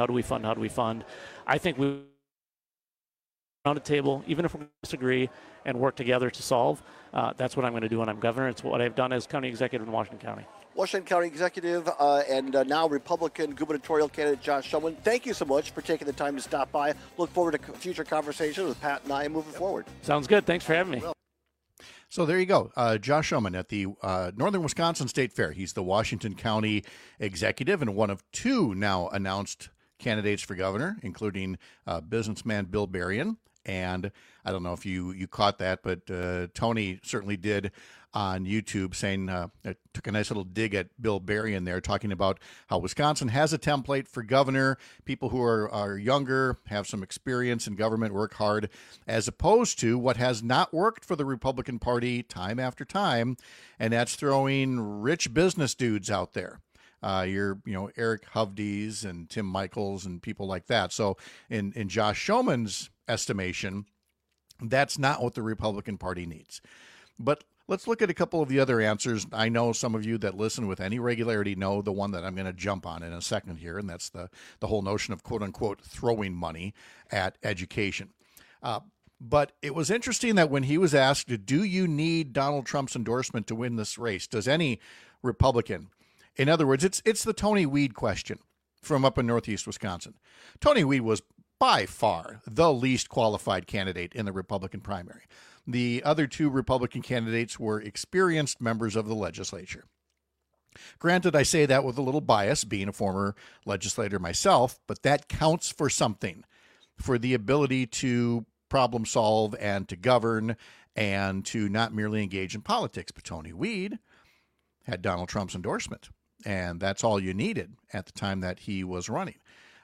I think we around a table, even if we disagree, and work together to solve. That's what I'm going to do when I'm governor. It's what I've done as county executive in Washington County. Washington County Executive and now Republican gubernatorial candidate Josh Shumlin, thank you so much for taking the time to stop by. Look forward to future conversations with Pat and I moving forward. Sounds good. Thanks for having me. So there you go. Josh Shumlin at the Northern Wisconsin State Fair. He's the Washington County Executive and one of two now announced candidates for governor, including businessman Bill Berrien. And I don't know if you caught that, but Tony certainly did on YouTube, saying took a nice little dig at Bill Berrien there, talking about how Wisconsin has a template for governor. People who are younger, have some experience in government, work hard, as opposed to what has not worked for the Republican Party time after time, and that's throwing rich business dudes out there. Eric Hovdes and Tim Michels and people like that. So in Josh Shumlin's estimation, that's not what the Republican Party needs. But Let's look at a couple of the other answers. I know some of you that listen with any regularity know the one that I'm going to jump on in a second here, and that's the whole notion of quote-unquote throwing money at education. But it was interesting that when he was asked, do you need Donald Trump's endorsement to win this race? Does any Republican? In other words, it's the Tony Weed question from up in Northeast Wisconsin. Tony Weed was by far the least qualified candidate in the Republican primary. The other two Republican candidates were experienced members of the legislature. Granted, I say that with a little bias, being a former legislator myself, but that counts for something, for the ability to problem solve and to govern and to not merely engage in politics. But Tony Weed had Donald Trump's endorsement, and that's all you needed at the time that he was running.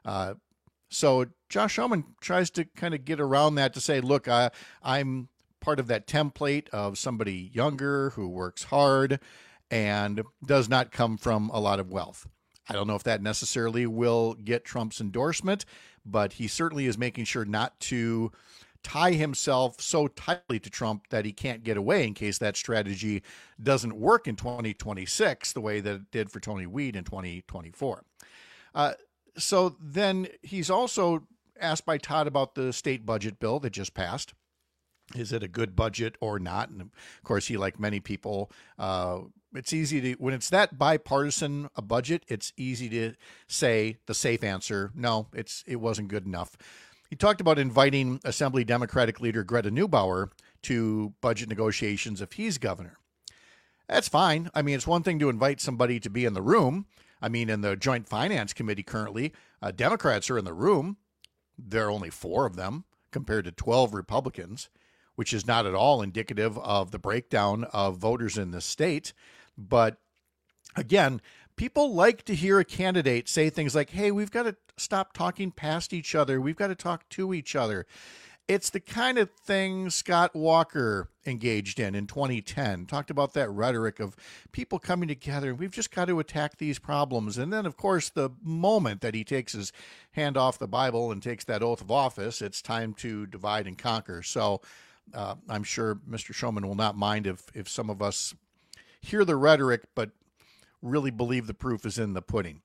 So Josh Schoemann tries to kind of get around that to say, look, I'm part of that template of somebody younger who works hard and does not come from a lot of wealth. I don't know if that necessarily will get Trump's endorsement, but he certainly is making sure not to tie himself so tightly to Trump that he can't get away in case that strategy doesn't work in 2026 the way that it did for Tony Weed in 2024. So then he's also asked by Todd about the state budget bill that just passed. Is it a good budget or not? And of course, he, like many people, it's easy to, when it's that bipartisan a budget, it's easy to say the safe answer, no, it wasn't good enough. He talked about inviting Assembly Democratic leader Greta Neubauer to budget negotiations if he's governor. That's fine. I mean, it's one thing to invite somebody to be in the room. I mean, in the Joint Finance Committee currently, Democrats are in the room. There are only 4 of them compared to 12 Republicans, which is not at all indicative of the breakdown of voters in this state. But again, people like to hear a candidate say things like, hey, we've got to stop talking past each other. We've got to talk to each other. It's the kind of thing Scott Walker engaged in 2010, talked about that rhetoric of people coming together. We've just got to attack these problems. And then, of course, the moment that he takes his hand off the Bible and takes that oath of office, it's time to divide and conquer. So I'm sure Mr. Schoemann will not mind if some of us hear the rhetoric, but really believe the proof is in the pudding.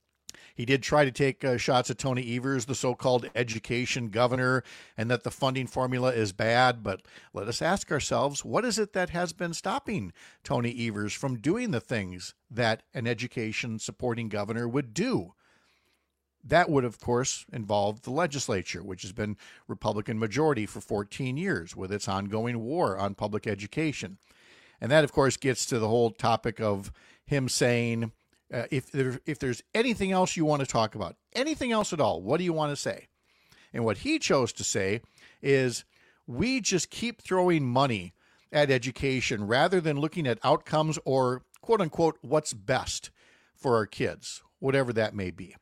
He did try to take shots at Tony Evers, the so-called education governor, and that the funding formula is bad. But let us ask ourselves, what is it that has been stopping Tony Evers from doing the things that an education supporting governor would do? That would, of course, involve the legislature, which has been Republican majority for 14 years with its ongoing war on public education. And that, of course, gets to the whole topic of him saying, if there's anything else you want to talk about, anything else at all, what do you want to say? And what he chose to say is, we just keep throwing money at education rather than looking at outcomes or, quote unquote, what's best for our kids, whatever that may be.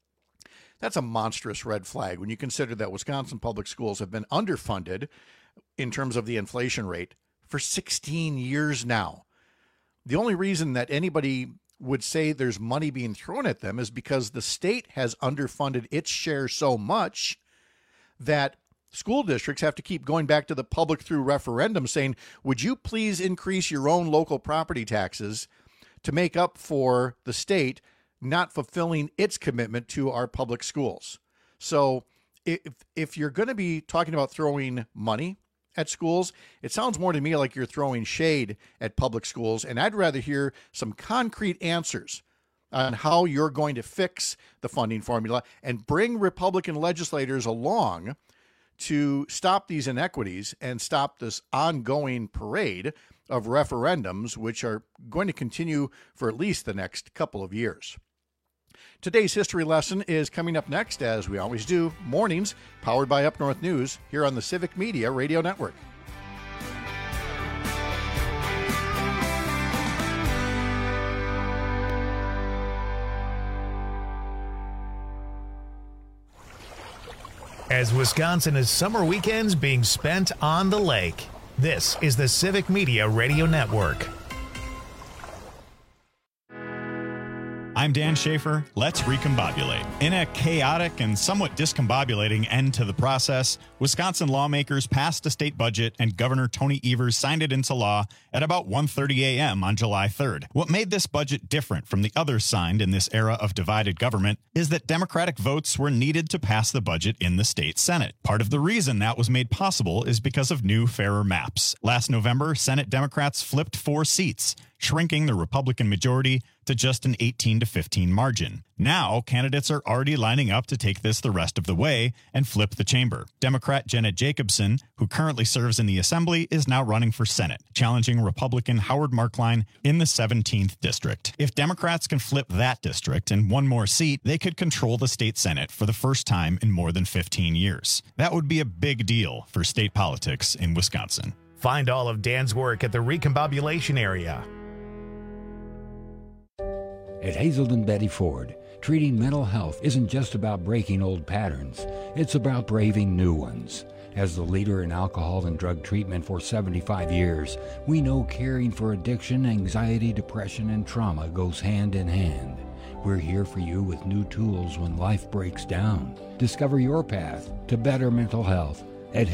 That's a monstrous red flag when you consider that Wisconsin public schools have been underfunded in terms of the inflation rate for 16 years now. The only reason that anybody would say there's money being thrown at them is because the state has underfunded its share so much that school districts have to keep going back to the public through referendum saying, would you please increase your own local property taxes to make up for the state not fulfilling its commitment to our public schools? So if you're going to be talking about throwing money at schools, it sounds more to me like you're throwing shade at public schools, and I'd rather hear some concrete answers on how you're going to fix the funding formula and bring Republican legislators along to stop these inequities and stop this ongoing parade of referendums, which are going to continue for at least the next couple of years. Today's history lesson is coming up next, as we always do, mornings, powered by Up North News, here on the Civic Media Radio Network. As Wisconsin is summer weekends being spent on the lake, this is the Civic Media Radio Network. I'm Dan Schaefer. Let's recombobulate. In a chaotic and somewhat discombobulating end to the process, Wisconsin lawmakers passed a state budget and Governor Tony Evers signed it into law at about 1:30 a.m. on July 3rd. What made this budget different from the others signed in this era of divided government is that Democratic votes were needed to pass the budget in the state Senate. Part of the reason that was made possible is because of new, fairer maps. Last November, Senate Democrats flipped 4 seats, shrinking the Republican majority to just an 18-15 margin. Now, candidates are already lining up to take this the rest of the way and flip the chamber. Democrat Janet Jacobson, who currently serves in the Assembly, is now running for Senate, challenging Republican Howard Markline in the 17th district. If Democrats can flip that district and one more seat, they could control the state Senate for the first time in more than 15 years. That would be a big deal for state politics in Wisconsin. Find all of Dan's work at the Recombobulation area. At Hazelden Betty Ford, treating mental health isn't just about breaking old patterns, it's about braving new ones. As the leader in alcohol and drug treatment for 75 years, we know caring for addiction, anxiety, depression, and trauma goes hand in hand. We're here for you with new tools when life breaks down. Discover your path to better mental health at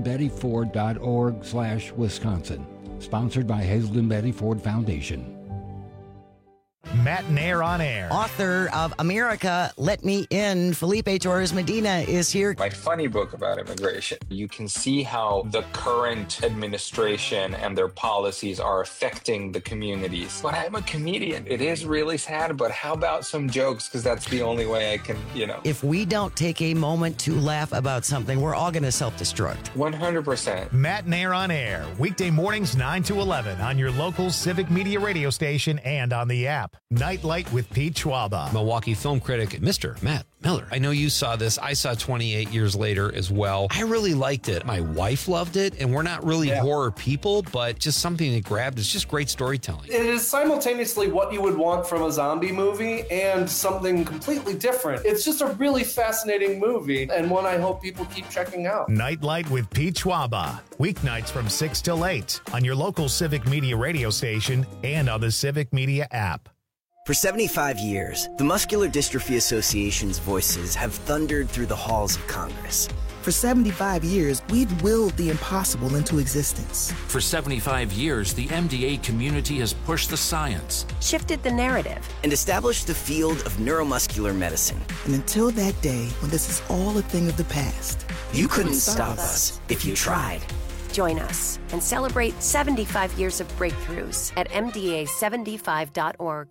hazeldenbettyford.org/Wisconsin. Sponsored by Hazelden Betty Ford Foundation. Matt Nair on air. Author of America, Let Me In, Felipe Torres Medina is here. My funny book about immigration. You can see how the current administration and their policies are affecting the communities. But I'm a comedian. It is really sad, but how about some jokes? Because that's the only way I can, If we don't take a moment to laugh about something, we're all going to self-destruct. 100%. Matt Nair on air. Weekday mornings 9 to 11 on your local Civic Media radio station and on the app. Nightlight with Pete Schwaba. Milwaukee film critic, Mr. Matt Miller. I know you saw this. I saw 28 years later as well. I really liked it. My wife loved it, and we're not really horror people, but just something that grabbed. It's just great storytelling. It is simultaneously what you would want from a zombie movie and something completely different. It's just a really fascinating movie, and one I hope people keep checking out. Nightlight with Pete Schwaba. Weeknights from 6 till 8 on your local Civic Media radio station and on the Civic Media app. For 75 years, the Muscular Dystrophy Association's voices have thundered through the halls of Congress. For 75 years, we've willed the impossible into existence. For 75 years, the MDA community has pushed the science, shifted the narrative, and established the field of neuromuscular medicine. And until that day, when this is all a thing of the past, you couldn't stop us if you tried. Join us and celebrate 75 years of breakthroughs at MDA75.org.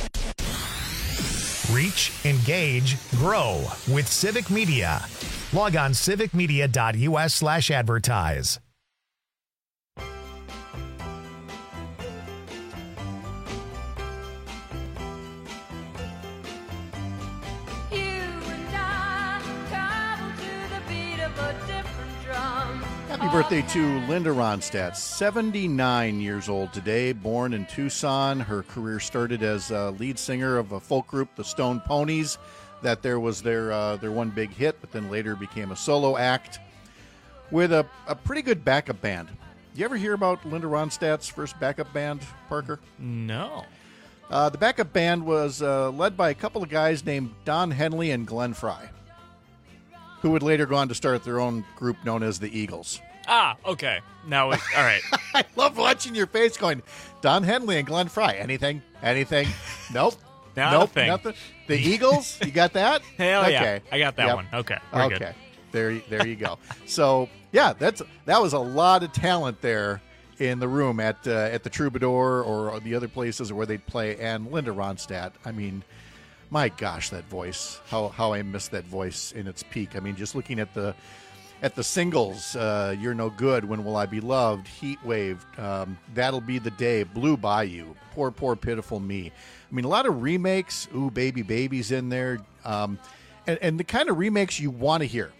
Reach, engage, grow with Civic Media. Log on civicmedia.us/advertise. Happy birthday to Linda Ronstadt, 79 years old today, born in Tucson. Her career started as a lead singer of a folk group, the Stone Ponies. That there was their one big hit, but then later became a solo act with a pretty good backup band. You ever hear about Linda Ronstadt's first backup band, Parker? No. The backup band was led by a couple of guys named Don Henley and Glenn Frey, who would later go on to start their own group known as the Eagles. Ah, okay. Now, all right. I love watching your face going, Don Henley and Glenn Frey. Anything? Nope. Nope. Nothing. The Eagles? You got that? Hell okay. Yeah. I got that one. Okay. We're good. There you go. So, yeah, that was a lot of talent there in the room at the Troubadour or the other places where they'd play. And Linda Ronstadt, I mean, my gosh, that voice. How I miss that voice in its peak. I mean, just looking at the singles, You're No Good, When Will I Be Loved, Heat Wave, That'll Be the Day, Blue Bayou, Poor, Poor, Pitiful Me. I mean, a lot of remakes. Ooh, Baby Baby's in there. And the kind of remakes you want to hear.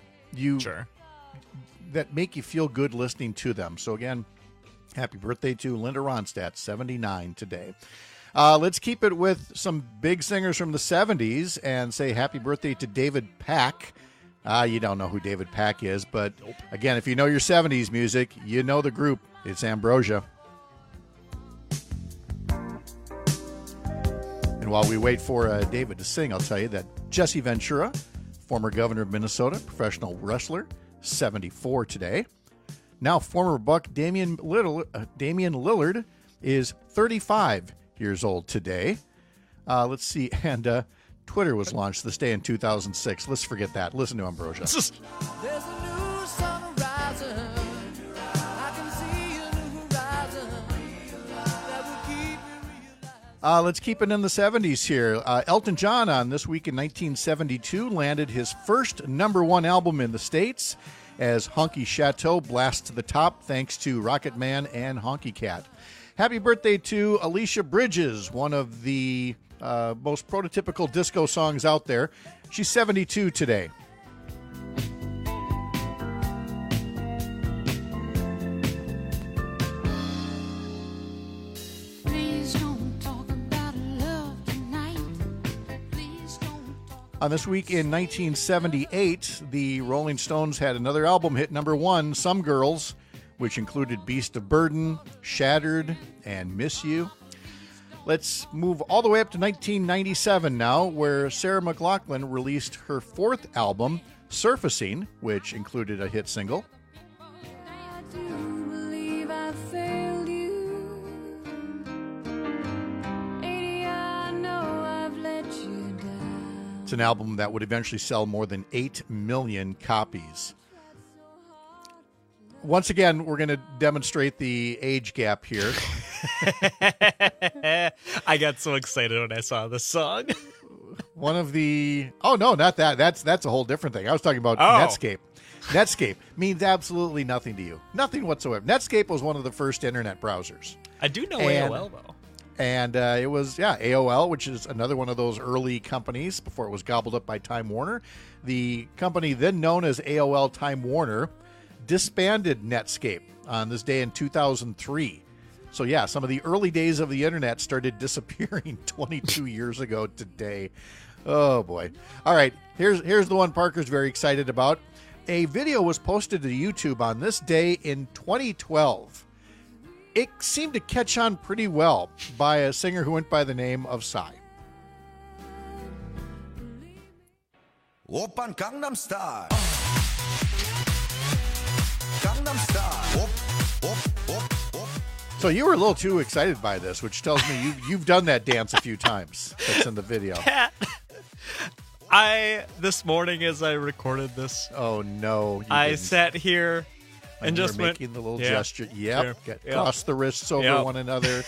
That make you feel good listening to them. So, again, happy birthday to Linda Ronstadt, 79 today. Let's keep it with some big singers from the 70s and say happy birthday to David Pack. You don't know who David Pack is, but again, if you know your 70s music, you know the group. It's Ambrosia. And And while we wait for David to sing, I'll tell you that Jesse Ventura, former governor of Minnesota, professional wrestler, 74 today. Now, former Buck Damian Lillard is 35 years old today. Let's see. And Twitter was launched this day in 2006. Let's forget that. Listen to Ambrosia. There's a new sun rising. I can see a new horizon that will keep me. Let's keep it in the 70s here. Elton John on This Week in 1972 landed his first #1 album in the States as Honky Chateau blasts to the top thanks to Rocket Man and Honky Cat. Happy birthday to Alicia Bridges, one of the most prototypical disco songs out there. She's 72 today. On This Week in 1978, the Rolling Stones had another album hit #1, Some Girls, which included Beast of Burden, Shattered, and Miss You. Let's move all the way up to 1997 now, where Sarah McLachlan released her 4th album, Surfacing, which included a hit single. It's an album that would eventually sell more than 8 million copies. Once again, we're going to demonstrate the age gap here. I got so excited when I saw this song. One of the... Oh, no, not that. That's a whole different thing. I was talking about Netscape. Netscape means absolutely nothing to you. Nothing whatsoever. Netscape was one of the first internet browsers. I do know AOL, though. And it was, AOL, which is another one of those early companies before it was gobbled up by Time Warner. The company then known as AOL Time Warner disbanded Netscape on this day in 2003. So, some of the early days of the internet started disappearing 22 years ago today. Oh, boy. All right, here's the one Parker's very excited about. A video was posted to YouTube on this day in 2012. It seemed to catch on pretty well by a singer who went by the name of Psy. Oppan Gangnam Style. Gangnam Style. So you were a little too excited by this, which tells me you've done that dance a few times. That's in the video. Pat, this morning as I recorded this. Oh no! I sat here and just went making the little gesture. Yep. Sure. Cross the wrists over one another.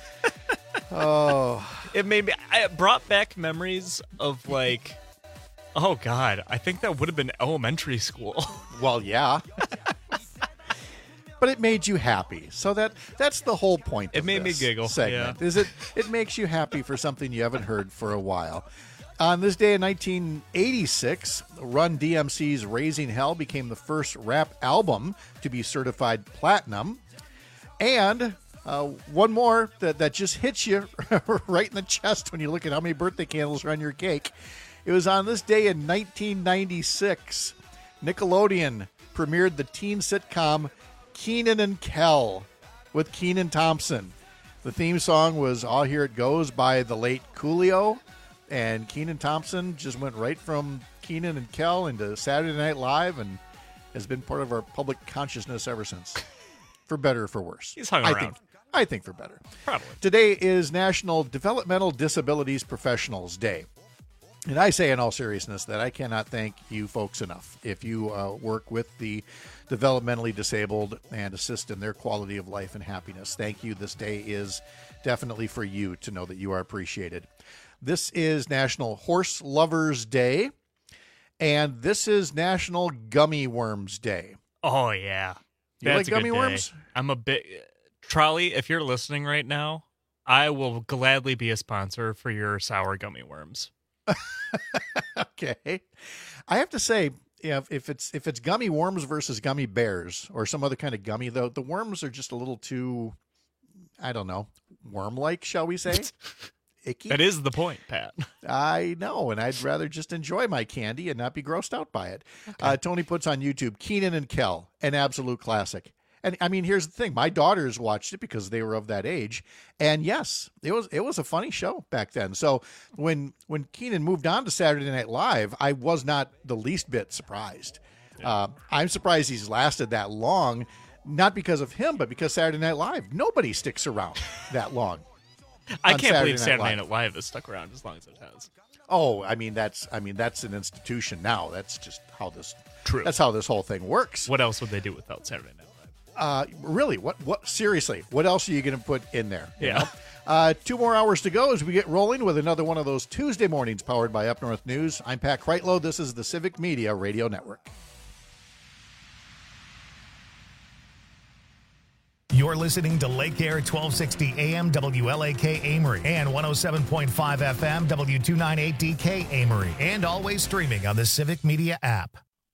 Oh, it brought back memories of like, oh God, I think that would have been elementary school. Well, yeah. But it made you happy. So that's the whole point of It made me giggle. Segment. Is it makes you happy for something you haven't heard for a while. On this day in 1986, Run DMC's Raising Hell became the first rap album to be certified platinum. And one more that just hits you right in the chest when you look at how many birthday candles are on your cake. It was on this day in 1996, Nickelodeon premiered the teen sitcom Kenan and Kel with Kenan Thompson. The theme song was All Here It Goes by the late Coolio. And Kenan Thompson just went right from Kenan and Kel into Saturday Night Live and has been part of our public consciousness ever since. For better or for worse. He's hung around. I think for better. Probably. Today is National Developmental Disabilities Professionals Day. And I say in all seriousness that I cannot thank you folks enough. If you work with the developmentally disabled and assist in their quality of life and happiness, thank you. This day is definitely for you to know that you are appreciated. This is National Horse Lovers Day, and this is National Gummy Worms Day. Oh, yeah. You like gummy worms? I'm a bit... Trolley, if you're listening right now, I will gladly be a sponsor for your sour gummy worms. Okay. I have to say, if it's gummy worms versus gummy bears or some other kind of gummy, though, the worms are just a little too, I don't know, worm-like, shall we say? Icky. That is the point, Pat. I know, and I'd rather just enjoy my candy and not be grossed out by it. Okay. Tony puts on YouTube, Kenan and Kel, an absolute classic. And I mean, here's the thing. My daughters watched it because they were of that age. And yes, it was a funny show back then. So when Kenan moved on to Saturday Night Live, I was not the least bit surprised. I'm surprised he's lasted that long, not because of him, but because Saturday Night Live. Nobody sticks around that long. I can't believe Saturday Night Live has stuck around as long as it has. Oh, I mean that's an institution now. That's just how this True. That's how this whole thing works. What else would they do without Saturday Night Live? Really, what seriously, what else are you going to put in there? You Yeah. know? 2 more hours to go as we get rolling with another one of those Tuesday mornings powered by Up North News. I'm Pat Kreitlow. This is the Civic Media Radio Network. You're listening to Lake Air 1260 AM WLAK Amory and 107.5 FM W298DK Amory, and always streaming on the Civic Media app.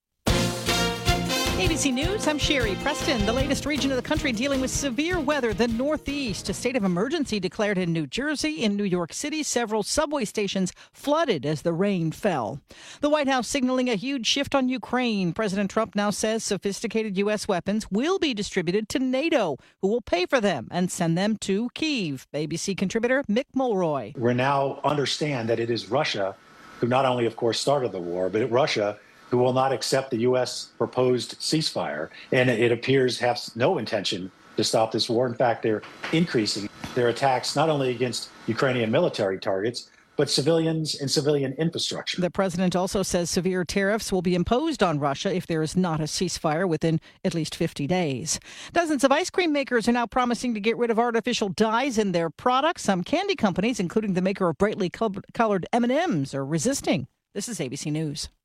ABC News, I'm Sherry Preston. The latest region of the country dealing with severe weather, the Northeast. A state of emergency declared in New Jersey. In New York City, several subway stations flooded as the rain fell. The White House signaling a huge shift on Ukraine. President Trump now says sophisticated U.S. weapons will be distributed to NATO, who will pay for them and send them to Kyiv. ABC contributor Mick Mulroy. We now understand that it is Russia who not only, of course, started the war, but Russia who will not accept the U.S. proposed ceasefire, and it appears has no intention to stop this war. In fact, they're increasing their attacks not only against Ukrainian military targets, but civilians and civilian infrastructure. The president also says severe tariffs will be imposed on Russia if there is not a ceasefire within at least 50 days. Dozens of ice cream makers are now promising to get rid of artificial dyes in their products. Some candy companies, including the maker of brightly colored M&Ms, are resisting. This is ABC News.